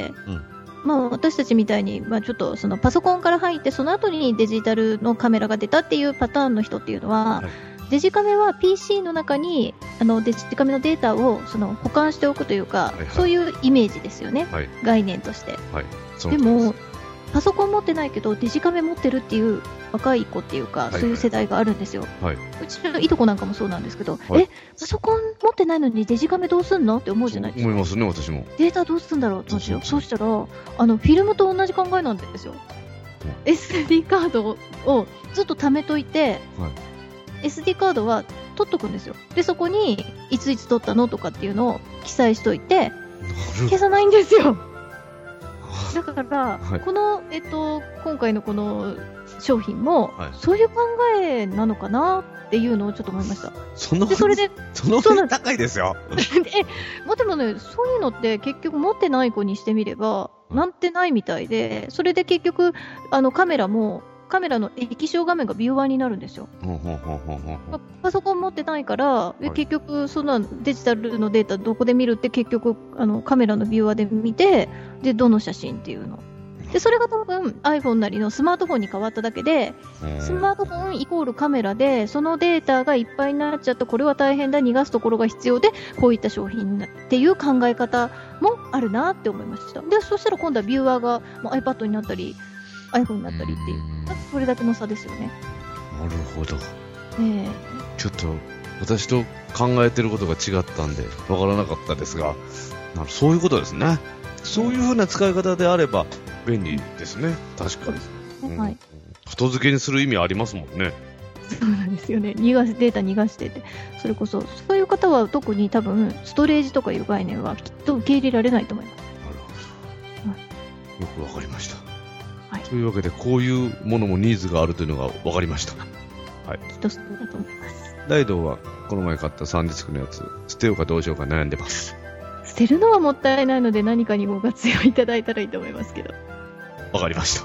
Speaker 2: 私たちみたいに、ちょっとそのパソコンから入って、その後にデジタルのカメラが出たっていうパターンの人っていうのは、デジカメは PC の中にデジカメのデータを保管しておくというか、そういうイメージですよね、概念として。でもパソコン持ってないけどデジカメ持ってるっていう若い子っていうか、そういう世代があるんですよ。うちのいとこなんかもそうなんですけど、パソコン持ってないのにデジカメどうすんのって思うじゃないですか。
Speaker 1: 思いますね、私も。
Speaker 2: データどうすんだろうと。そうしたらフィルムと同じ考えなんですよ。SD カードをずっと貯めといて、SD カードは取っとくんですよ。でそこにいついつ取ったのとかっていうのを記載しといて消さないんですよ。だから、この、今回のこの商品も、そういう考えなのかなっていうのをちょっと思いました。その
Speaker 1: 高いですよ。
Speaker 2: でもね、そういうのって結局持ってない子にしてみれば、なんてないみたいで、それで結局カメラの液晶画面がビューワーになるんですよ。パソコン持ってないから、結局そんなデジタルのデータどこで見るって結局カメラのビューワーで見て、でどの写真っていうので、それが多分 iPhone なりのスマートフォンに変わっただけで、スマートフォンイコールカメラで、そのデータがいっぱいになっちゃった、これは大変だ、逃がすところが必要で、こういった商品っていう考え方もあるなって思いました。でそしたら今度はビューワーが iPad になったりiPhone になったりっていう、それだけの差ですよね。
Speaker 1: なるほど。ちょっと私と考えてることが違ったんでわからなかったですが、そういうことですね。そういう風な使い方であれば便利ですね。確かに。外付けにする意味ありますもんね。
Speaker 2: そうなんですよね。データ逃がしてて、それこそそういう方は特に多分ストレージとかいう概念はきっと受け入れられないと思います。
Speaker 1: なるほど。よくわかりました。というわけで、こういうものもニーズがあるというのが分かりました。き
Speaker 2: っとそうだと思います。
Speaker 1: 大道はこの前買ったサンディスクのやつ、捨てようかどうしようか悩んでます。
Speaker 2: 捨てるのはもったいないので、何かにご活用いただいたらいいと思いますけど。
Speaker 1: 分かりました。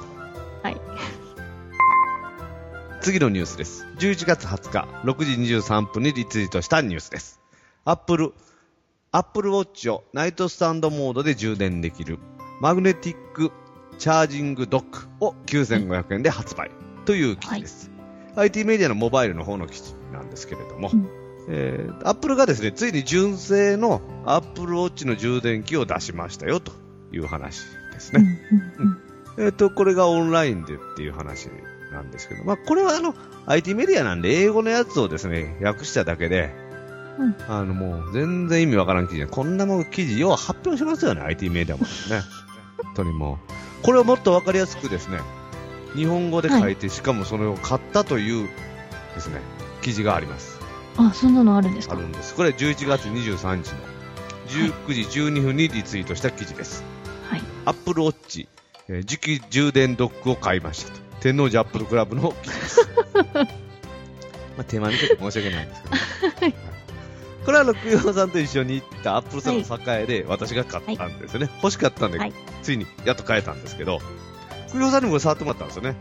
Speaker 1: 次のニュースです。11月20日6時23分にリツイートしたニュースです。Apple Apple Watch をナイトスタンドモードで充電できるマグネティックチャージングドックを9500円で発売という記事です。IT メディアのモバイルの方の記事なんですけれども、Apple がですね、ついに純正の Apple Watch の充電器を出しましたよという話ですね。これがオンラインでっていう話なんですけど、これはIT メディアなんで英語のやつをですね、訳しただけで、もう全然意味わからん記事で、こんなもん記事よう発表しますよね、IT メディアもですね。本当にもう、これをもっとわかりやすくですね、日本語で書いて、しかもそれを買ったというですね、記事があります。
Speaker 2: あ、そんなのあるんですか？
Speaker 1: あるんです。これ11月23日の19時12分にリツイートした記事です。Apple Watch、磁気充電ドックを買いましたと。天王寺アップルクラブの記事です。手間にちょっと申し訳ないんですけど、これはクヨさんと一緒に行ったアップルさんの栄で私が買ったんですよね。欲しかったんで、ついにやっと買えたんですけど、クヨさんにも触ってもらったんですよね。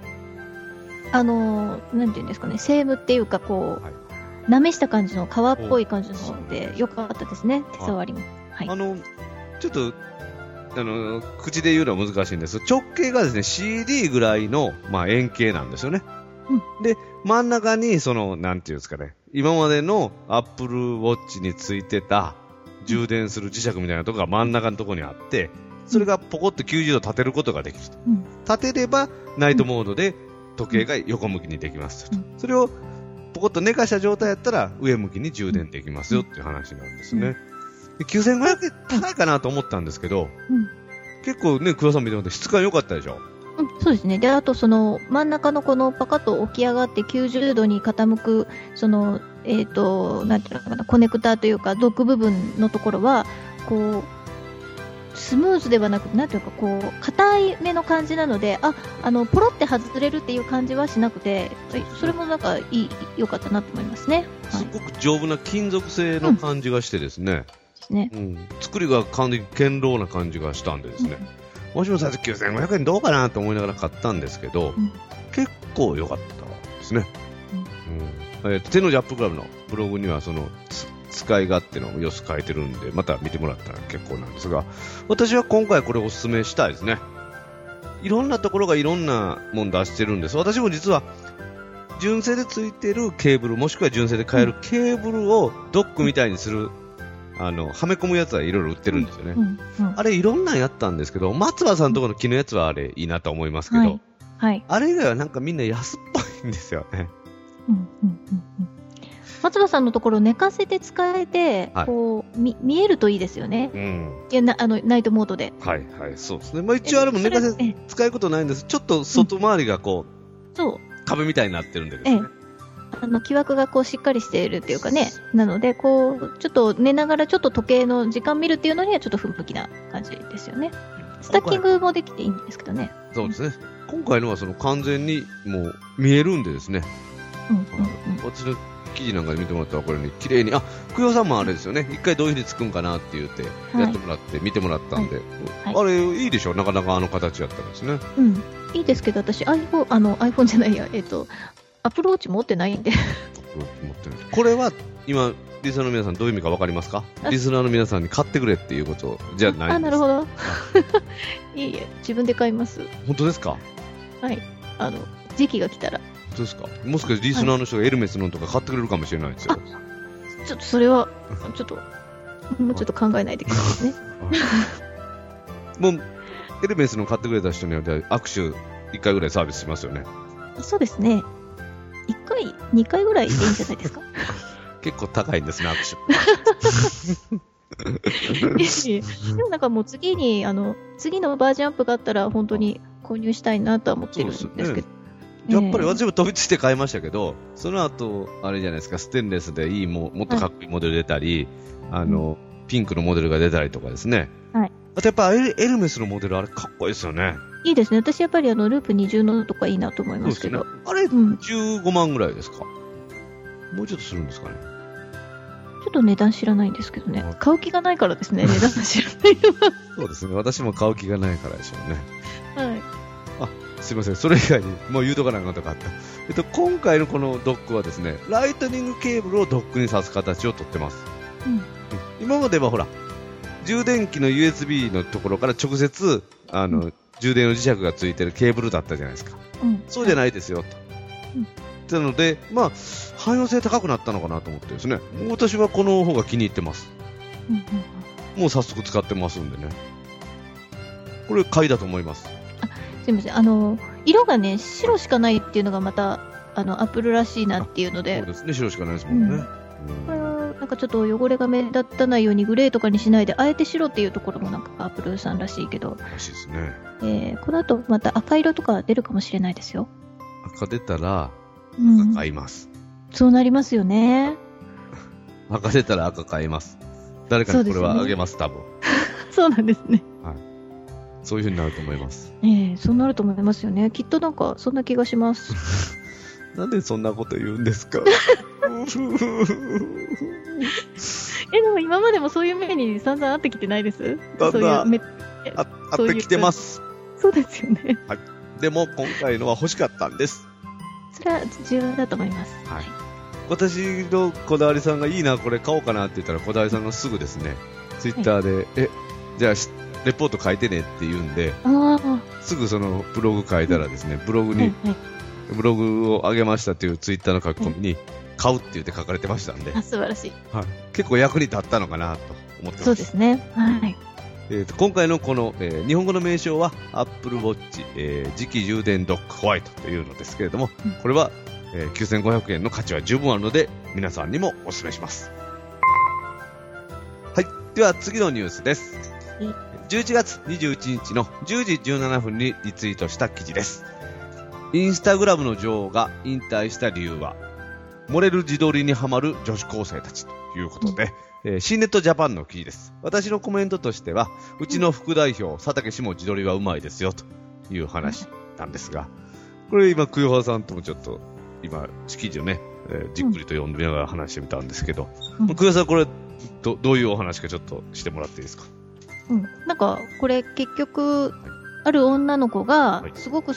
Speaker 2: なんていうんですかね、セームっていうかこう、舐めした感じの皮っぽい感じので良かったですね、手触りも。
Speaker 1: ちょっと口で言うのは難しいんです。直径がですね CD ぐらいの、円形なんですよね。で真ん中になんていうんですかね、今までの Apple Watch についてた充電する磁石みたいなところが真ん中のところにあって、それがポコッと90度立てることができると。立てればナイトモードで時計が横向きにできますと。それをポコッと寝かした状態やったら上向きに充電できますよっていう話なんですね。9500円高いかなと思ったんですけど、結構ね、桑さん見てもらって質感良かったでしょ。
Speaker 2: そうですね。で、あと真ん中のこのパカッと起き上がって90度に傾くなんていうのかな、コネクターというかドック部分のところはこうスムーズではなくて、なんていうかこう硬いめの感じなので、ポロって外れるっていう感じはしなくて、それもなんか良かったなと思いますね。
Speaker 1: すごく丈夫な金属製の感じがしてですね。作りが完全に堅牢な感じがしたんでですね、もしも最初9500円どうかなと思いながら買ったんですけど、結構良かったですね。天王寺アップルクラブのブログには使い勝手の様子書いてるんで、また見てもらったら結構なんですが、私は今回これをお勧めしたいですね。いろんなところがいろんなもん出してるんです。私も実は純正でついてるケーブル、もしくは純正で買えるケーブルをドックみたいにするはめ込むやつはいろいろ売ってるんですよね。あれいろんなんやったんですけど、松葉さんのところの木のやつはあれいいなと思いますけど、あれ以外はなんかみんな安っぽいんですよね。
Speaker 2: 松葉さんのところ寝かせて使えて、こう見えるといいですよね。いやナイトモードで。そうですね。一応あれも寝かせて使うことないんです。ちょっと外回りがこう、壁みたいになってるんでですね。 木枠がこうしっかりしているっていうかね、なのでこうちょっと寝ながらちょっと時計の時間見るっていうのにはちょっと不向きな感じですよね。スタッキングもできていいんですけどね。
Speaker 1: そうですね。今回のは完全にもう見えるんでですね。私の記事なんかで見てもらったらこれね、綺麗に、クヨさんもあれですよね。一回どういう風につくんかなって言ってやってもらって見てもらったんで、あれいいでしょ。なかなか形やったんですね。
Speaker 2: いいですけど、私 iPhone じゃないや、アプローチ持ってないんで
Speaker 1: これは今リスナーの皆さんどういう意味か分かりますか？リスナーの皆さんに買ってくれっていうことじゃないんです。
Speaker 2: なるほどいえいえ、自分で買います。
Speaker 1: 本当ですか？
Speaker 2: 時期が来たら。
Speaker 1: 本当ですか？もしかしてリスナーの人がエルメスのとか買ってくれるかもしれないですよ。
Speaker 2: ちょっとそれはちょっともうちょっと考えないといけないですね
Speaker 1: もうエルメスの買ってくれた人には握手1回ぐらいサービスしますよね。
Speaker 2: そうですね。1回、2回ぐらいでいいんじゃないですか
Speaker 1: 結構高いんですね、握
Speaker 2: 手でもなんかもう次のバージョンアップがあったら本当に購入したいなとは思ってるんですけど、
Speaker 1: やっぱり私も飛びついて買いましたけど、その後あれじゃないですか、ステンレスでもっとかっこいいモデル出たり、ピンクのモデルが出たりとかですね。あとやっぱエルメスのモデルあれかっこいいですよね。
Speaker 2: いいですね。私やっぱりループ20のとかいいなと思いますけど。
Speaker 1: あれ、15万ぐらいですか？もうちょっとするんですかね。
Speaker 2: ちょっと値段知らないんですけどね。買う気がないからですね、値段知らないのは。
Speaker 1: そうですね。私も買う気がないからでしょうね。すいません。それ以外にもう言うとかなかったかった。今回のこのドックはですね、ライトニングケーブルをドックに挿す形をとってます。 今まではほら、充電器の USB のところから直接、充電の磁石がついてるケーブルだったじゃないですか。そうじゃないですよ、と。なので、汎用性高くなったのかなと思ってですね、私はこの方が気に入ってます。もう早速使ってますんでね。これ買いだと思います。
Speaker 2: すみません。色がね、白しかないっていうのがまた、アップルらしいなっていうので。
Speaker 1: そうですね、白しかないですもんね。
Speaker 2: これは、なんかちょっと汚れが目立たないようにグレーとかにしないで、あえて白っていうところもなんかアップルさんらしいけど。
Speaker 1: らしいですね。
Speaker 2: この後また赤色とか出るかもしれないですよ。
Speaker 1: 赤出たら、赤買います。
Speaker 2: そうなりますよね。
Speaker 1: 赤出たら赤買います。誰かにこれはあげます、多分。
Speaker 2: そうなんですね。
Speaker 1: はい。そういう風になると思います。
Speaker 2: そうなると思いますよね。きっとなんか、そんな気がします。
Speaker 1: なんでそんなこと言うんですか。
Speaker 2: でも今までもそういう目に散々会ってきてないです？
Speaker 1: 会ってきてます。
Speaker 2: そうですよね。
Speaker 1: はい。でも今回のは欲しかったんです。
Speaker 2: それは重要だと思います。
Speaker 1: はい。私のこだわりさんがいいな、これ買おうかなって言ったら、こだわりさんがすぐですね、ツイッターで、じゃあレポート書いてねって言うんで、すぐそのブログ書いたらですね、ブログを上げましたっていうツイッターの書き込みに、買うって言って書かれてましたんで、
Speaker 2: 素晴らしい。
Speaker 1: はい。結構役に立ったのかなと思ってます。
Speaker 2: そうですね。はい。
Speaker 1: 今回のこの、日本語の名称は Apple Watch、磁気充電ドックホワイトというのですけれども、これは、9500円の価値は十分あるので皆さんにもお勧めします。はい。では次のニュースです。11月21日の10時17分にリツイートした記事です。インスタグラムの女王が引退した理由は、漏れる自撮りにハマる女子高生たちということで、新ネットジャパンの記事です。私のコメントとしては、うちの副代表、佐竹氏も自撮りはうまいですよという話なんですが、これ今、栗原さんともちょっと、今、記事をね、じっくりと読んでみながら話してみたんですけど、栗原さん、これどういうお話かちょっとしてもらっていいですか。
Speaker 2: なんか、これ結局、ある女の子が、すごく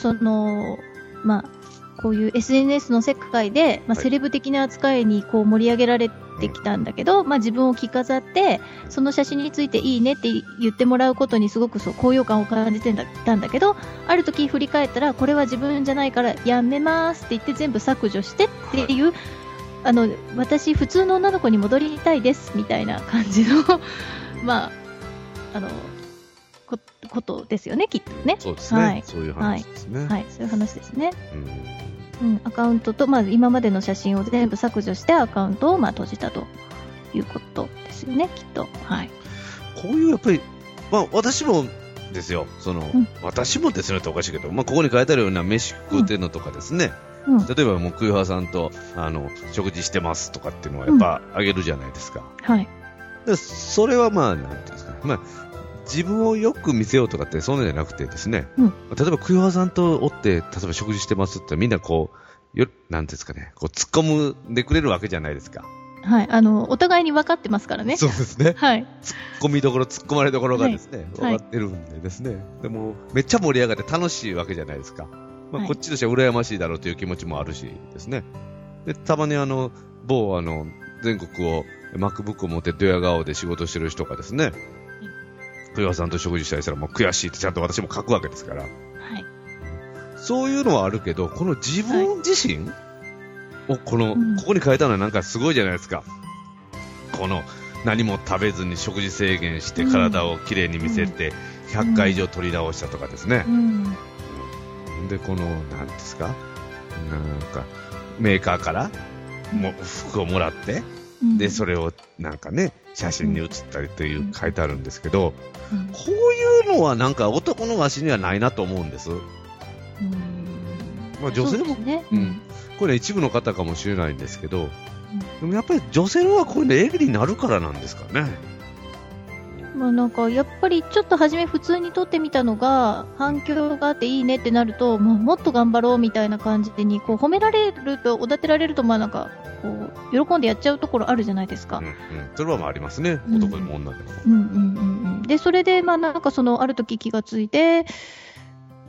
Speaker 2: こういう SNS の世界で、セレブ的な扱いにこう盛り上げられてきたんだけど、自分を着飾って、その写真についていいねって言ってもらうことにすごく高揚感を感じてたんだけど、ある時振り返ったら、これは自分じゃないからやめますって言って全部削除してっていう、私普通の女の子に戻りたいですみたいな感じの、ことですよね、きっとね。
Speaker 1: そうですね。そういう話ですね。
Speaker 2: はい、そういう話ですね。アカウントと、今までの写真を全部削除してアカウントを閉じたということですよね、きっと。はい。
Speaker 1: こういうやっぱり、私もですよ、私もですよっておかしいけど、ここに書いてあるような飯食うてんのとかですね、例えばもう栗原さんと食事してますとかっていうのはやっぱあげるじゃないですか。
Speaker 2: はい。
Speaker 1: でそれはなんていうんですかね、自分をよく見せようとかってそんなんじゃなくてですね、例えば栗原さんとおって例えば食事してますってみんななんていうんですかね、突っ込んでくれるわけじゃないですか。
Speaker 2: はい、お互いに分かってますからね。
Speaker 1: そうですね。
Speaker 2: はい。
Speaker 1: 突っ込みどころ、突っ込まれどころがですね、分かってるんでですね。でも、めっちゃ盛り上がって楽しいわけじゃないですか。こっちとしては羨ましいだろうという気持ちもあるしですね。で、たまに某全国を MacBook を持ってドヤ顔で仕事してる人がですね、栗原さんと食事したりしたらもう悔しいってちゃんと私も書くわけですから。はい。そういうのはあるけど、この自分自身をここに書いたのはなんかすごいじゃないですか。何も食べずに食事制限して体をきれいに見せて100回以上取り直したとかですね。で、なんですか、なんかメーカーから服をもらって、で、それをなんかね、写真に写ったりという書いてあるんですけど、こういうのはなんか男の足にはないなと思うんです。女性も、これ一部の方かもしれないんですけど、でもやっぱり女性のはこういうの鋭利になるからなんですかね。
Speaker 2: なんかやっぱりちょっと初め普通に撮ってみたのが反響があっていいねってなると、もっと頑張ろうみたいな感じに褒められると、おだてられるとなんか喜んでやっちゃうところあるじゃないですか。
Speaker 1: それはありますね、男でも女でも。
Speaker 2: でそれでなんかある時気がついて、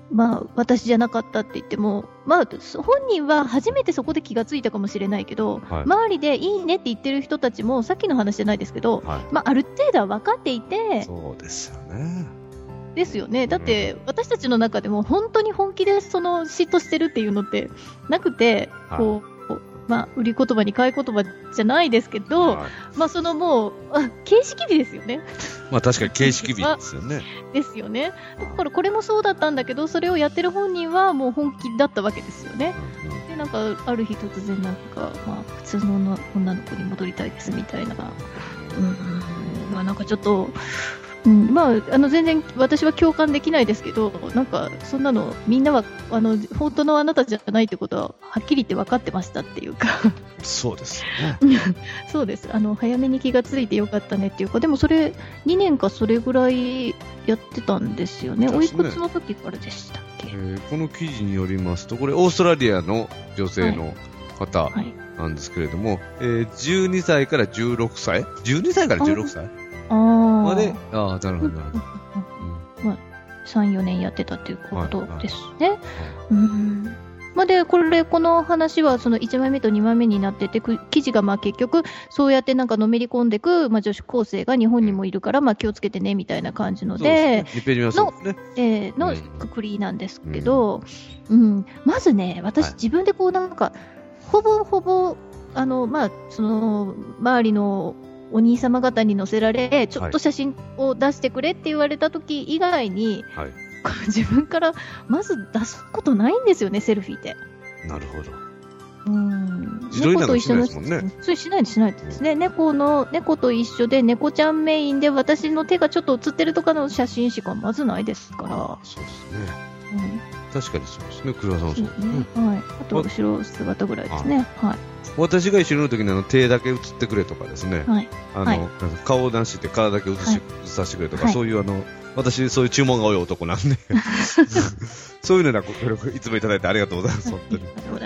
Speaker 2: まあ、私じゃなかったって言っても、まあ、本人は初めてそこで気がついたかもしれないけど、はい、周りでいいねって言ってる人たちもさっきの話じゃないですけど、はい、まあ、ある程度は分かっていて、
Speaker 1: そうですよね。
Speaker 2: ですよね。だって、私たちの中でも本当に本気でその嫉妬してるっていうのってなくて、はい、こうまあ、売り言葉に買い言葉じゃないですけど、はい、まあ、そのもう形式美ですよね。
Speaker 1: まあ確かに形式美ですよね。
Speaker 2: ですよね。だからこれもそうだったんだけど、それをやってる本人はもう本気だったわけですよね。でなんかある日突然なんか、まあ、普通の女の子に戻りたいですみたいな、まあなんかちょっと。まあ、全然私は共感できないですけど、なんかそんなのみんなは本当のあなたじゃないってことははっきり言って分かってましたっていうか
Speaker 1: そうです
Speaker 2: ねそうです。早めに気がついてよかったねっていうか、でもそれ2年かそれぐらいやってたんですよね。おいくつの時からでしたっけ？
Speaker 1: この記事によりますと、これオーストラリアの女性の方なんですけれども、12歳から16歳12歳から16歳まで、なるほど、なるほど。
Speaker 2: まあ、3、4年やってたっていうことですね。まあ、で、この話は、その1枚目と2枚目になってて、記事がまあ結局、そうやってなんかのめり込んでいく、まあ、女子高生が日本にもいるから、まあ気をつけてね、みたいな感じので、のくくりなんですけど、まずね、私自分でこうなんか、ほぼ、まあ、その、周りの、お兄様方に載せられちょっと写真を出してくれって言われた時以外に、はい、自分からまず出すことないんですよね、セルフィーって。
Speaker 1: なるほど。
Speaker 2: 猫と一緒のそれしないですね。猫と一緒で猫ちゃんメインで私の手がちょっと写ってるとかの写真しかまずないですから。
Speaker 1: そうですね。確かにそうですね。黒田さんもそうですね。
Speaker 2: はい。あと後ろ姿ぐらいですね。はい。
Speaker 1: 私が一緒の時に手だけ写ってくれとかですね、はい、顔を出して体だけ写させてくれとか、そういう私そういう注文が多い男なんでそういうのご協力いつもいただいてありがとうございます。本当に。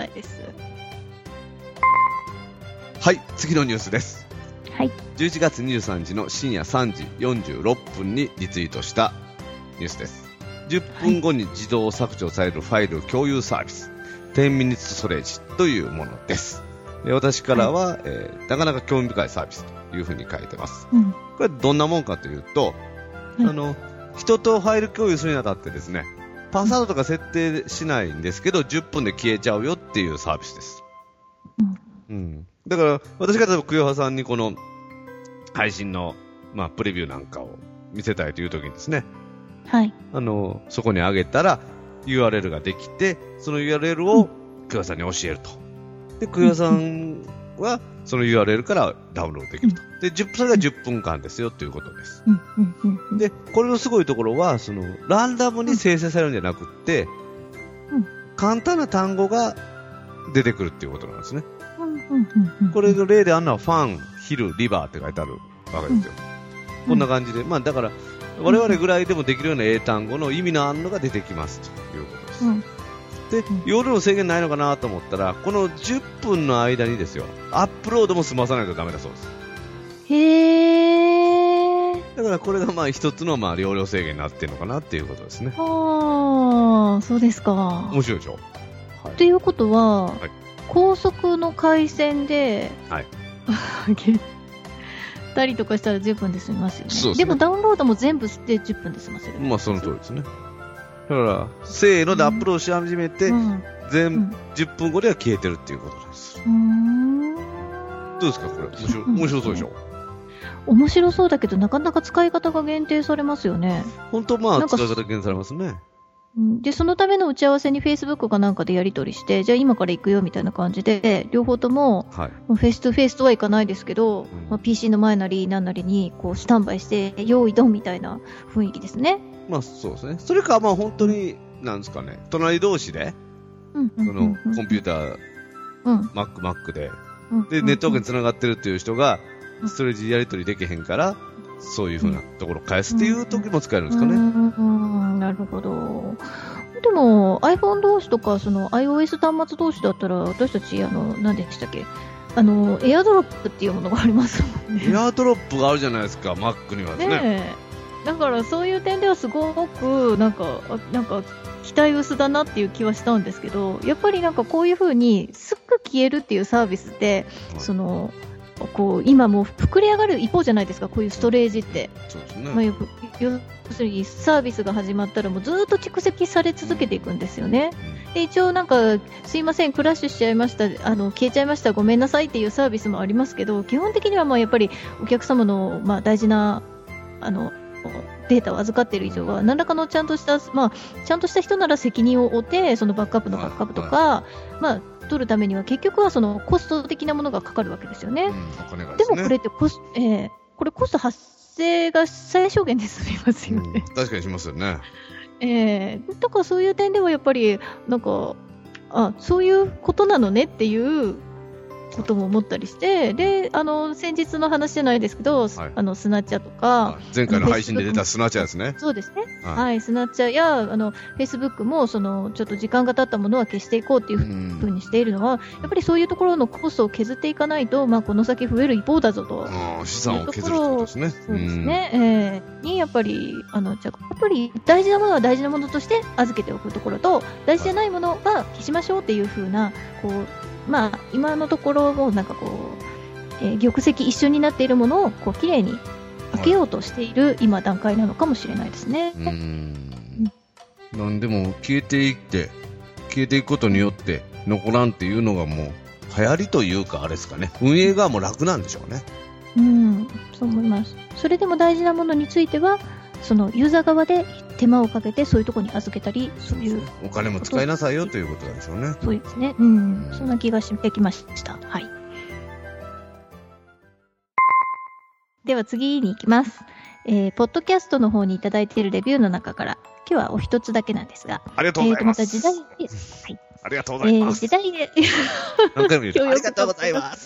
Speaker 1: はい、次のニュースです。
Speaker 2: はい。
Speaker 1: 11月23日の深夜3時46分にリツイートしたニュースです。10分後に自動削除されるファイル共有サービス、10 minutes storage というものです。で私からは、なかなか興味深いサービスというふうに書いてます。これどんなもんかというと、人とファイル共有するにあたってですね、パスワードとか設定しないんですけど、10分で消えちゃうよっていうサービスです。だから私が例えば栗原さんにこの配信の、まあ、プレビューなんかを見せたいという時にですね、
Speaker 2: はい、
Speaker 1: そこに上げたら URL ができて、その URL を栗原さんに教えると。で、栗原さんはその URL からダウンロードできると。で、それが10分間ですよということです。で、これのすごいところは、ランダムに生成されるんじゃなくって、簡単な単語が出てくるっていうことなんですね。これの例であるのは、ファン、ヒル、リバーって書いてあるわけですよ。こんな感じで、まあだから、我々ぐらいでもできるような英単語の意味のあるのが出てきますということです。で、容量の制限ないのかなと思ったら、この10分の間にですよ、アップロードも済まさないとダメだそうです。
Speaker 2: へー。
Speaker 1: だからこれがまあ一つのまあ容量制限になってるのかなっていうことですね。
Speaker 2: そうですか。
Speaker 1: 面白いでしょ。
Speaker 2: はい、ということは、高速の回線で、たりとかしたら10分で済みますよね。そうですね。でもダウンロードも全部して10分で済ませる。
Speaker 1: まあその通りですね。だから、せーのでアップロードし始めて、10分後では消えてるっていうことです。どうですかこれ。面白そうでしょ。
Speaker 2: 面白そうだけど、なかなか使い方が限定されますよね。
Speaker 1: 本当まあ、使い方限定されますね。
Speaker 2: で、そのための打ち合わせに Facebook かなんかでやり取りして、じゃあ今から行くよみたいな感じで、両方とも、フェイストゥフェイスとはいかないですけど、PC の前なり何なりにこうスタンバイして、用意ドンみたいな雰囲気ですね。
Speaker 1: まあそうですね。それかまあ本当に、なんですかね、隣同士で、コンピューター、Mac で、で、ネットワークに繋がってるっていう人が、ストレージやり取りできへんから、そういう風なところを返すっていう時も使えるんですかね。
Speaker 2: なるほど。でも iPhone 同士とかその iOS 端末同士だったら私たち何でしたっけ、エアドロップっていうものがありますもんね。
Speaker 1: エアドロップがあるじゃないですか、Mac にはですね。
Speaker 2: だからそういう点ではすごくなんか期待薄だなっていう気はしたんですけど、やっぱりなんかこういう風にすぐ消えるっていうサービスって、今もう膨れ上がる一方じゃないですか、こういうストレージって。そうですね。要するにサービスが始まったらもうずっと蓄積され続けていくんですよね。で一応なんかすいませんクラッシュしちゃいました、消えちゃいました、ごめんなさいっていうサービスもありますけど、基本的にはやっぱりお客様の大事なデータを預かっている以上は何らかのちゃんとした人なら責任を負ってそのバックアップのバックアップとか、取るためには結局はそのコスト的なものがかかるわけですよね。でもこれってコスト発生が最小限で済みますよね。
Speaker 1: 確かにしますよね。
Speaker 2: だからそういう点ではやっぱりなんかそういうことなのねっていうことも思ったりして、で先日の話じゃないですけど、スナチャとか、
Speaker 1: 前回の配信で出たスナチャですね。
Speaker 2: そうですね、スナチャやフェイスブックもちょっと時間が経ったものは消していこうっていうふうにしているのは、やっぱりそういうところのコストを削っていかないと、この先増える一方だぞと、
Speaker 1: 資産を削るってことですね。
Speaker 2: そうですね、にやっぱりやっぱり大事なものは大事なものとして預けておくところと、大事じゃないものは消しましょうっていう風な今のところもなんか玉石一緒になっているものをきれいに分けようとしている今段階なのかもしれないですね。
Speaker 1: なんでも消えていくことによって残らんっていうのがもう流行りというかあれですかね、運営側も楽なんでしょうね。
Speaker 2: そう思います。それでも大事なものについてはそのユーザー側で手間をかけてそういうところに預けたり、そういう
Speaker 1: お金も使いなさいよということなんでしょうね。
Speaker 2: そうですね。そんな気がしてきました。はい。では次に行きます。ポッドキャストの方にいただいているレビューの中から今日はお一つだけなんですが、
Speaker 1: ありがとうございます。
Speaker 2: また時代で、
Speaker 1: ありがとうございます。
Speaker 2: 時代で
Speaker 1: 何回も言うとありがとうございます。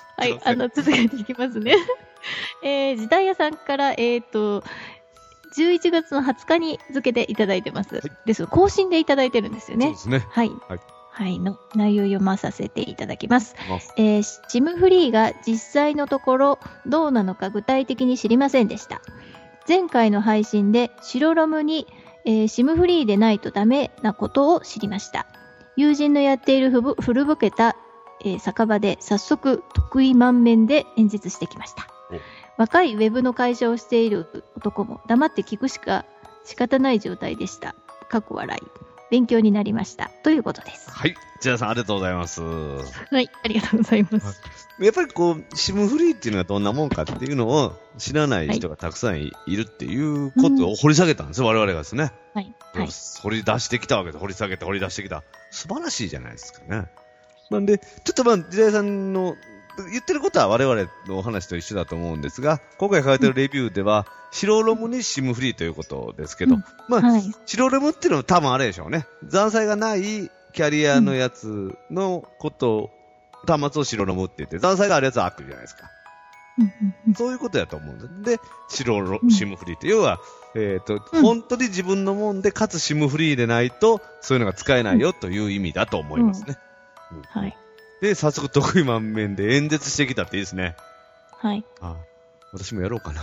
Speaker 2: はい、続けていきますね。時代屋さんから11月の20日に付けていただいてます。です更新でいただいてるんですよね。
Speaker 1: そうですね。
Speaker 2: はいの内容を読まさせていただきます。SIM フリーが実際のところどうなのか具体的に知りませんでした。前回の配信で白ロムに、SIM フリーでないとダメなことを知りました。友人のやっている古ぼけた、酒場で早速得意満面で演説してきました。若いウェブの会社をしている男も黙って聞くしか仕方ない状態でした。かっこ笑い。勉強になりました。ということです。
Speaker 1: はい。千田さんありがとうございます。
Speaker 2: はい。ありがとうございます。
Speaker 1: やっぱりSIM フリーっていうのはどんなもんかっていうのを知らない人がたくさんいるっていうことを掘り下げたんですよ、我々がですね。掘り出してきたわけで、掘り下げて掘り出してきた。素晴らしいじゃないですかね。なんで、ちょっと時代さんの言ってることは我々のお話と一緒だと思うんですが、今回書かれているレビューでは、白ロムに SIM フリーということですけど、白ロムっていうのは多分あれでしょうね。残債がないキャリアのやつのこと端末を白ロムって言って、残債があるやつはアクリじゃないですか。そういうことだと思うんで、SIM フリーって、要は、本当に自分のもんで、かつ SIM フリーでないと、そういうのが使えないよという意味だと思いますね。
Speaker 2: はい。
Speaker 1: で、早速得意満面で演説してきたっていいですね。
Speaker 2: はい。
Speaker 1: 私もやろうかな。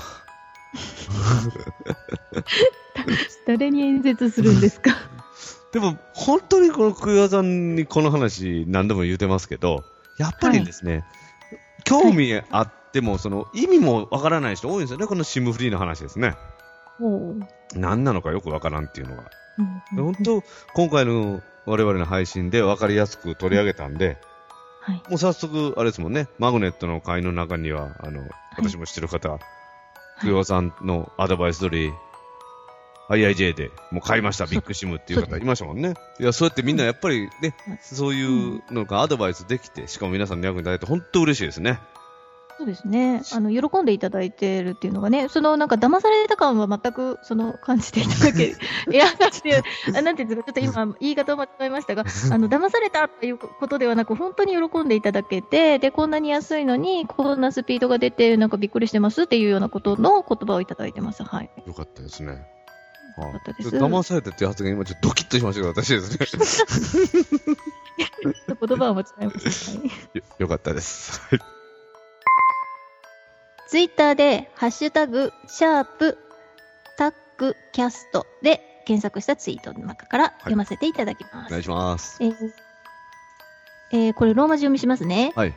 Speaker 2: 誰に演説するんですか？
Speaker 1: でも、本当に久岩さんにこの話何度も言うてますけど、やっぱりですね、興味あっても、その意味もわからない人多いんですよね、この SIM フリーの話ですね。何なのかよくわからんっていうのが。本当、今回の我々の配信でわかりやすく取り上げたんで、もう早速、あれですもんね、マグネットの会の中には、私も知ってる方、久岩さんのアドバイス通り、IIJ でもう買いました、ビッグシムっていう方いましたもんね。いや、そうやってみんなやっぱりね、そういうのがアドバイスできて、しかも皆さんの役に立てて、本当嬉しいですね。
Speaker 2: そうですね。喜んでいただいてるっていうのがね、なんか騙された感は全く感じていただけ、いや、なんていうんですか、ちょっと今言い方を間違えましたが、騙されたということではなく、本当に喜んでいただけて、で、こんなに安いのに、こんなスピードが出て、なんかびっくりしてますっていうようなことの言葉をいただいてます。はい。
Speaker 1: よかったですね。
Speaker 2: よかったです。
Speaker 1: 騙されたっていう発言、今ちょっとドキッとしましたけど、私ですね。
Speaker 2: 言葉を間違えました。
Speaker 1: よかったです。
Speaker 2: ツイッターで、ハッシュタグ、#タックキャストで検索したツイートの中から読ませていただきます。
Speaker 1: お願いします。
Speaker 2: これローマ字読みしますね。
Speaker 1: はい。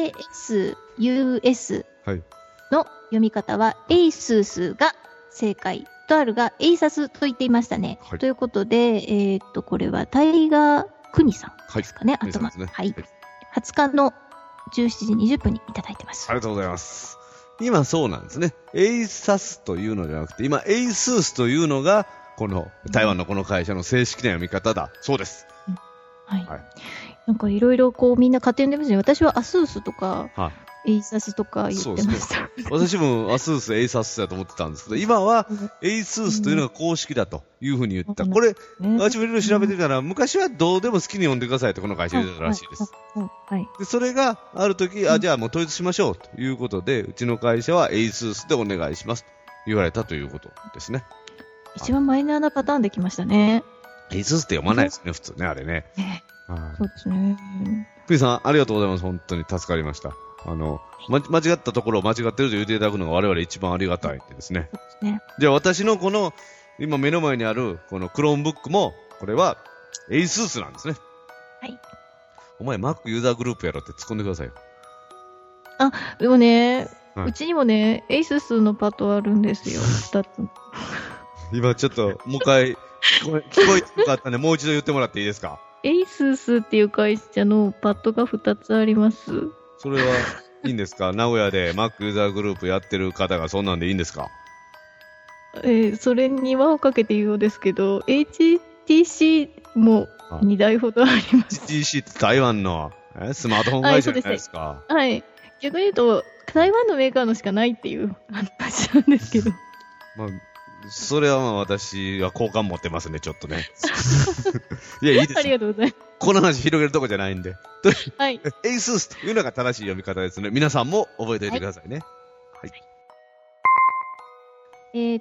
Speaker 2: ASUS の読み方は、エイスースが正解。とあるが、エイサスと言っていましたね。はい、ということで、これはタイガークニさんですかね。
Speaker 1: はい、
Speaker 2: 頭。はい。20日の17時20分にいただいてます。
Speaker 1: ありがとうございます。今そうなんですね。エイサスというのじゃなくて、今、エイスースというのが、この台湾のこの会社の正式な読み方だそうです。
Speaker 2: はい。なんかいろいろこうみんな勝手に出ますね。私はアスースとか、エイサスとか言ってました。
Speaker 1: 私もアスース、エイサスだと思ってたんですけど、今はエイスースというのが公式だというふうに言った。これ、私もいろいろ調べてたら、昔はどうでも好きに読んでくださいとこの会社言ってたらしいです。でそれがあるとき、じゃあもう統一しましょうということで、うちの会社はエイスースでお願いしますと言われたということですね。
Speaker 2: 一番マイナーなパターンできましたね。
Speaker 1: エイスースって読まないですね、普通ね、あれね。
Speaker 2: そうですね。
Speaker 1: クイさん、ありがとうございます。本当に助かりました。間違ったところを間違ってると言っていただくのが我々一番ありがたいですね。そうですね。じゃあ私のこの、今目の前にあるこのクロームブックも、これは、エイスースなんですね。
Speaker 2: はい。
Speaker 1: お前 Mac ユーザーグループやろって突っ込んでくださいよ。
Speaker 2: でもね、うちにもね、エイスースのパッドあるんですよ。2つ。
Speaker 1: 今ちょっと、もう一回、聞こえなかったんで、もう一度言ってもらっていいですか？
Speaker 2: エイスースっていう会社のパッドが2つあります。
Speaker 1: それはいいんですか？名古屋で Mac ユーザーグループやってる方がそんなんでいいんですか？
Speaker 2: それに輪をかけて言うようですけど、HTC も2台ほどあります。
Speaker 1: HTC って台湾のスマートフォン会社じゃないですか。
Speaker 2: はい。逆に言うと、台湾のメーカーのしかないっていう話なんですけど。
Speaker 1: まあそれは私は好感持ってますね、ちょっとね。いや、いいです。
Speaker 2: ありがとうございます。
Speaker 1: この話広げるとこじゃないんで。
Speaker 2: はい。
Speaker 1: エイスースというのが正しい読み方ですね。皆さんも覚えておいてくださいね。はい。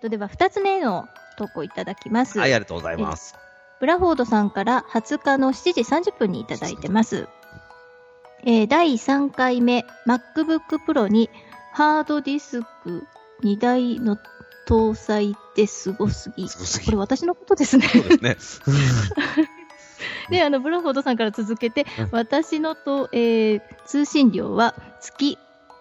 Speaker 2: では、2つ目の投稿いただきます。
Speaker 1: はい、ありがとうございます。
Speaker 2: ブラフォードさんから20日の7時30分にいただいてます。第3回目、MacBook Pro にハードディスク2台の搭載ですごすぎ。これ私のことですね。
Speaker 1: そうですね。
Speaker 2: で、ブラフォードさんから続けて、私の通信量は月、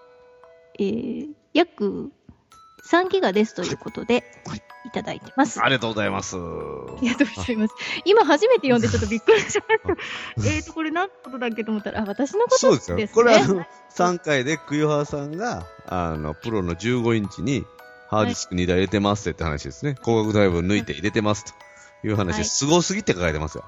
Speaker 2: 約3ギガですということで、いただいてます。
Speaker 1: ありがとうございます。あ
Speaker 2: りがとうございます。今初めて読んでちょっとびっくりしました。これ何のことだっけと思ったら、私のことですね。そうですよ。
Speaker 1: これは3回でクヨハさんが、プロの15インチに、ハードディスク2台入れてますって話ですね。光学ドライブ抜いて入れてますという話です。すごすぎって書かれてますよ。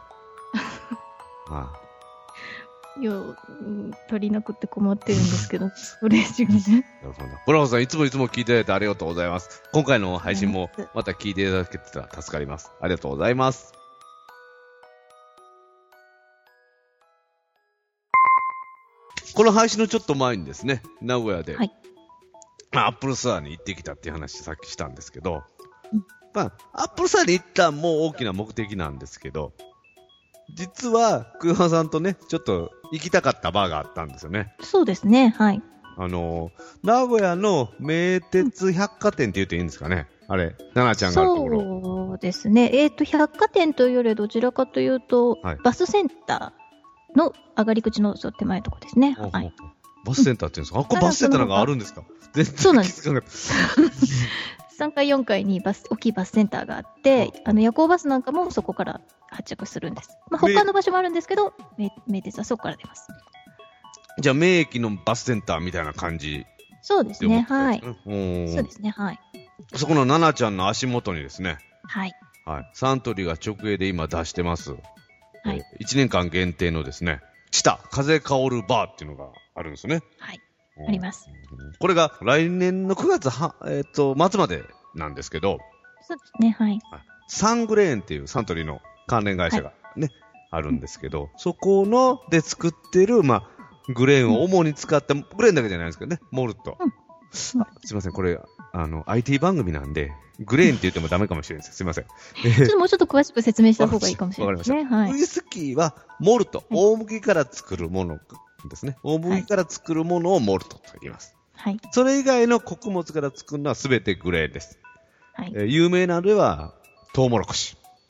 Speaker 2: いや、足りなくて困ってるんですけど、ストレージがね。
Speaker 1: なるほど。ブラフォードさん、いつも聞いていただいてありがとうございます。今回の配信もまた聞いていただけてたら助かります。ありがとうございます。この配信のちょっと前にですね、名古屋で、アップルストアに行ってきたっていう話さっきしたんですけど、アップルストアに行ったもう大きな目的なんですけど、実は、クーハさんとね、ちょっと行きたかったバーがあったんですよね。
Speaker 2: そうですね、はい。
Speaker 1: 名古屋の名鉄百貨店って言うといいんですかね。あれ、奈々ちゃんがあるところ。
Speaker 2: そうですね。百貨店というよりはどちらかというと、バスセンターの上がり口の手前のところですね。はい。
Speaker 1: バスセンターって言うんですか？これバスセンターなんかあるんですか？
Speaker 2: そうなんです。3階、4階に大きいバスセンターがあって、夜行バスなんかもそこから発着するんです。他の場所もあるんですけど、名鉄はそこから出ます。
Speaker 1: じゃあ、名駅のバスセンターみたいな感じ？
Speaker 2: そうですね、はい。そうですね、はい。
Speaker 1: そこの奈々ちゃんの足元にですね、
Speaker 2: はい。
Speaker 1: はい。サントリーが直営で今出してます。
Speaker 2: はい。
Speaker 1: 1年間限定のですね、風香るバーっていうのがあるんですよね。
Speaker 2: はい。あります。
Speaker 1: これが来年の9月末までなんですけど、
Speaker 2: そうですね、はい。
Speaker 1: サングレーンっていうサントリーの関連会社がね、あるんですけど、そこで作ってる、グレーンを主に使った、グレーンだけじゃないですけどね、モルト。すいません、これ、IT 番組なんで、グレーンって言ってもダメかもしれないです。すいません。
Speaker 2: もうちょっと詳しく説明した方がいいかもしれないですね。
Speaker 1: はい。ウイスキーは、モルト、大麦から作るものですね。大麦から作るものをモルトと言います。はい。それ以外の穀物から作るのはすべてグレーンです。はい。有名なのでは、トウモロコシ。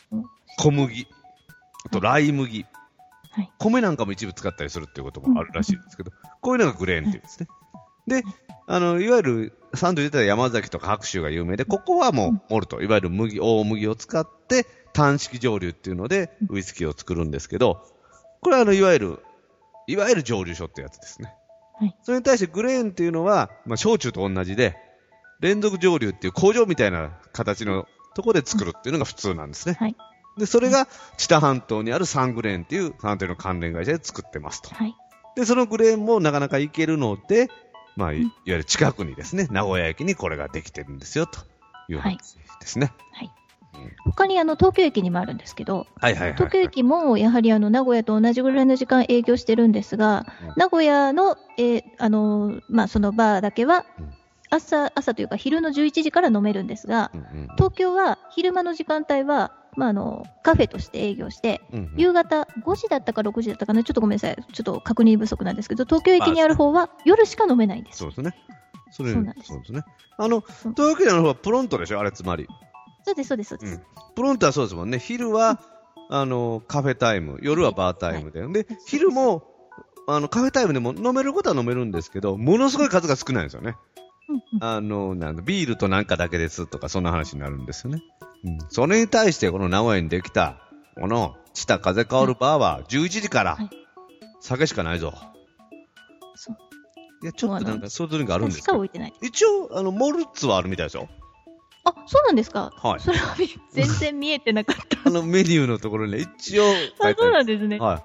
Speaker 1: 小麦、あとライ麦、はい、米なんかも一部使ったりするっていうこともあるらしいんですけど、こういうのがグレーンっていうんですね。で、いわゆるサンドで言ったら山崎とか白州が有名で、ここはもうモルト、いわゆる大麦を使って単式蒸留っていうのでウイスキーを作るんですけど、これはいわゆる蒸留所ってやつですね。はい、それに対してグレーンっていうのは、焼酎と同じで、連続蒸留っていう工場みたいな形のところで作るっていうのが普通なんですね。はい、で、それが知多半島にあるサングレーンっていうサントリーの関連会社で作ってますと。はい、で、そのグレーンもなかなか行けるので、いわゆる近くにですね、名古屋駅にこれができてるんですよ、という話ですね。はい。
Speaker 2: 他に東京駅にもあるんですけど、東京駅もやはり名古屋と同じぐらいの時間営業してるんですが、名古屋の、そのバーだけは朝というか昼の11時から飲めるんですが、東京は昼間の時間帯は、カフェとして営業して、夕方5時だったか6時だったかな、ちょっとごめんなさい、ちょっと確認不足なんですけど、東京駅にある方は夜しか飲めないんです。
Speaker 1: そうですね。そうなんですね。東京駅の方はプロントでしょ、あれつまり。
Speaker 2: そうです。
Speaker 1: プロントはそうですもんね。昼はカフェタイム、夜はバータイムで、で昼もカフェタイムでも飲めることは飲めるんですけど、ものすごい数が少ないんですよね。ビールとなんかだけですとかそんな話になるんですよね。それに対してこの名古屋にできたこの知多風香るバーは11時から酒しかないぞ。そう。いやちょっとなんかそういうのがあるんですけど。一応モルツはあるみたいですよ。
Speaker 2: あ、そうなんですか。はい。それは全然見えてなかった。
Speaker 1: メニューのところに一応書いてある。
Speaker 2: そうなんですね。はい。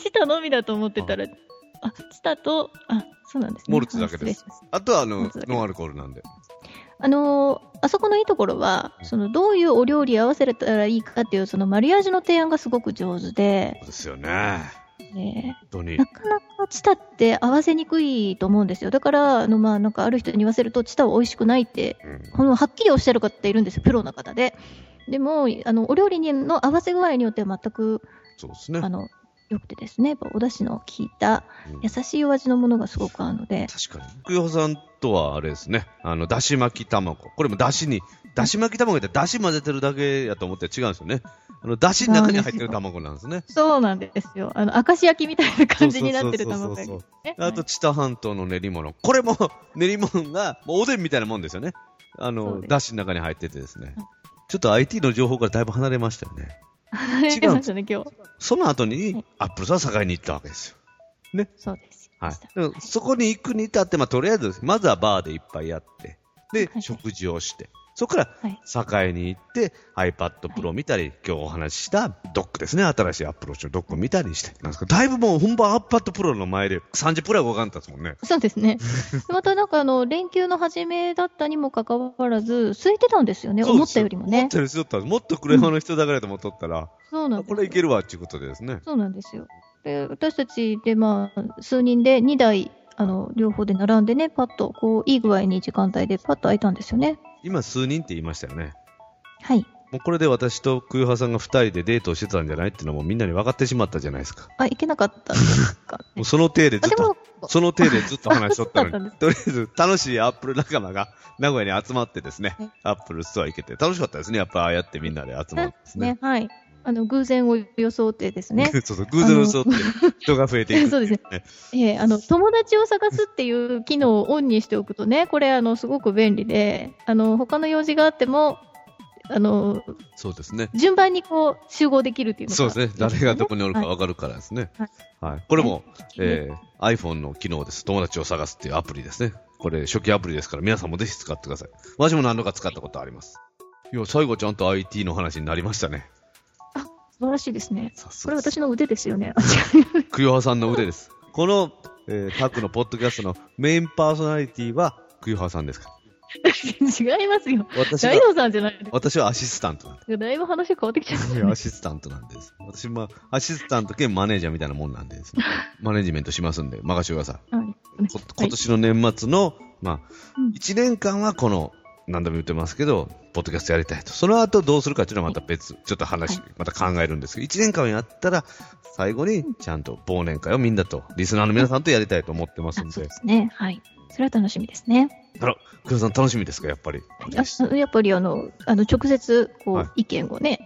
Speaker 2: 知多のみだと思ってたら、知多と、そうなんですね。
Speaker 1: モルツだけです。あとはノンアルコールなんで。
Speaker 2: あそこのいいところは、どういうお料理合わせたらいいかっていう、マリアージュの提案がすごく上手で。
Speaker 1: そうですよね。
Speaker 2: 本当になかなか知多って合わせにくいと思うんですよ。だからなんかある人に言わせると知多は美味しくないって、はっきりおっしゃる方いるんですよ、プロの方で。でもお料理の合わせ具合によっては全く
Speaker 1: そうですね。
Speaker 2: よくてですね、やっぱお出汁の効いた優しいお味のものがすごくあるので。
Speaker 1: 確かに。福代さんとはあれですね、だし巻き卵。これもだし巻き卵ってだし混ぜてるだけやと思って違うんですよね。だしの中に入ってる卵なんですね。
Speaker 2: そうなんですよ。明石焼きみたいな感じになってる卵が。
Speaker 1: あと知多半島の練り物。これも練り物がもうおでんみたいなもんですよね。だしの中に入っててですね。ちょっと IT の情報からだいぶ離れましたよね。
Speaker 2: 違うんですよね、今日。
Speaker 1: その後に、アップルさんは栄に行ったわけですよ。ね。
Speaker 2: そうです。
Speaker 1: はい。そこに行くに至って、とりあえず、まずはバーでいっぱいやって、で、食事をして、そこから栄に行って、iPad Pro 見たり、今日お話ししたドックですね。新しいアップローチのドックを見たりして。なんですか、だいぶもう本番 iPad Pro の前で30分くらい動かんたですもんね。
Speaker 2: そうですね。またなんか連休の初めだったにもかかわらず、空いてたんですよね。思ったよりもね。
Speaker 1: 思ったより空いてた。もっと車の人だからと思っとったら、
Speaker 2: そうなんです。
Speaker 1: これいけるわっていうことでですね。
Speaker 2: そうなんですよ。で、私たちで数人で2台、両方で並んでね、パッと、いい具合に時間帯でパッと開いたんですよね。
Speaker 1: 今、数人って言いましたよね。
Speaker 2: はい。
Speaker 1: もうこれで私とクユハさんが2人でデートをしてたんじゃないっていうのもみんなに分かってしまったじゃないですか。
Speaker 2: いけなかったんですか、
Speaker 1: もうその体でずっと話しとったのに、とりあえず楽しいアップル仲間が名古屋に集まってですね、アップルストア行けて楽しかったですね。やっぱああやってみんなで集まってですね。
Speaker 2: はい。偶然を装ってですね。
Speaker 1: そう、偶然を装って人が増えていく。
Speaker 2: そうですね。友達を探すっていう機能をオンにしておくとね、これすごく便利で、他の用事があっても、
Speaker 1: そうですね。
Speaker 2: 順番に集合できるっていうのが、
Speaker 1: そうですね。誰がどこにおるか分かるからですね。はい。これも、iPhone の機能です。友達を探すっていうアプリですね。これ初期アプリですから皆さんもぜひ使ってください。私も何度か使ったことあります。いや、最後ちゃんと IT の話になりましたね。
Speaker 2: 素晴らしいですね。これ私の腕ですよね。
Speaker 1: クヨハさんの腕です。この、タックのポッドキャストのメインパーソナリティはクヨハさんですか？
Speaker 2: 違いますよ。大道さんじゃないです。
Speaker 1: 私はアシスタントなん
Speaker 2: で。だいぶ話が変わってきちゃいましたね。
Speaker 1: アシスタントなんです。私もアシスタント兼マネージャーみたいなもんなんでですね。マネジメントしますんで任せてください。今年の年末の、1年間はこの、何度も言ってますけど、ポッドキャストやりたいと。その後どうするかっていうのはまた別、ちょっと話、また考えるんですけど、1年間やったら、最後にちゃんと忘年会をみんなと、リスナーの皆さんとやりたいと思ってますんで。
Speaker 2: そうですね。はい。それは楽しみですね。
Speaker 1: 黒さん楽しみですか、やっぱり。
Speaker 2: やっぱり直接、意見をね、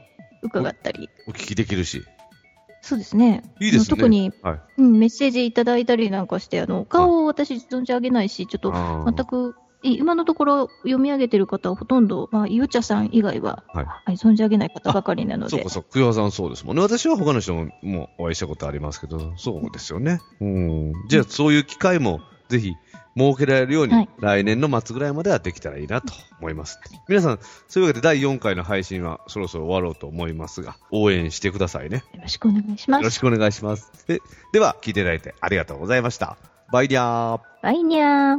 Speaker 2: 伺ったり。
Speaker 1: お聞きできるし。
Speaker 2: そうですね。
Speaker 1: いいですね。
Speaker 2: 特に、メッセージいただいたりなんかして、顔を私存じ上げないし、ちょっと全く、今のところ読み上げてる方はほとんど、ゆうちゃさん以外は、存じ上げない方ばかりなので。
Speaker 1: そう、久保さんそうですもんね。私は他の人もお会いしたことありますけど、そうですよね。じゃあそういう機会もぜひ設けられるように、来年の末ぐらいまではできたらいいなと思います。皆さん、そういうわけで第4回の配信はそろそろ終わろうと思いますが、応援してくださいね。
Speaker 2: よろしくお願いします。
Speaker 1: よろしくお願いします。では、聞いていただいてありがとうございました。バイニャー。
Speaker 2: バイニャー。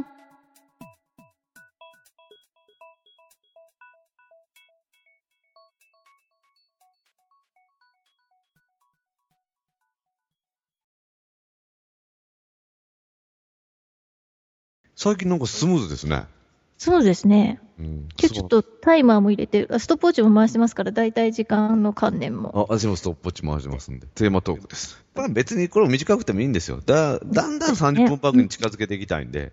Speaker 1: 最近なんかスムーズですね。
Speaker 2: そうですね。今日ちょっとタイマーも入れて、ストップウォッチも回してますから、だいたい時間の観念も。
Speaker 1: 私もストップウォッチ回してますんで。テーマトークです。まあ別にこれも短くてもいいんですよ。だんだん30分パークに近づけていきたいんで。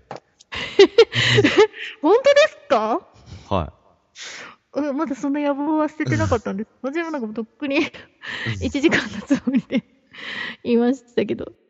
Speaker 2: 本当ですか？
Speaker 1: はい。
Speaker 2: まだそんな野望は捨ててなかったんです。私もなんかとっくに1時間のつもりで言いましたけど。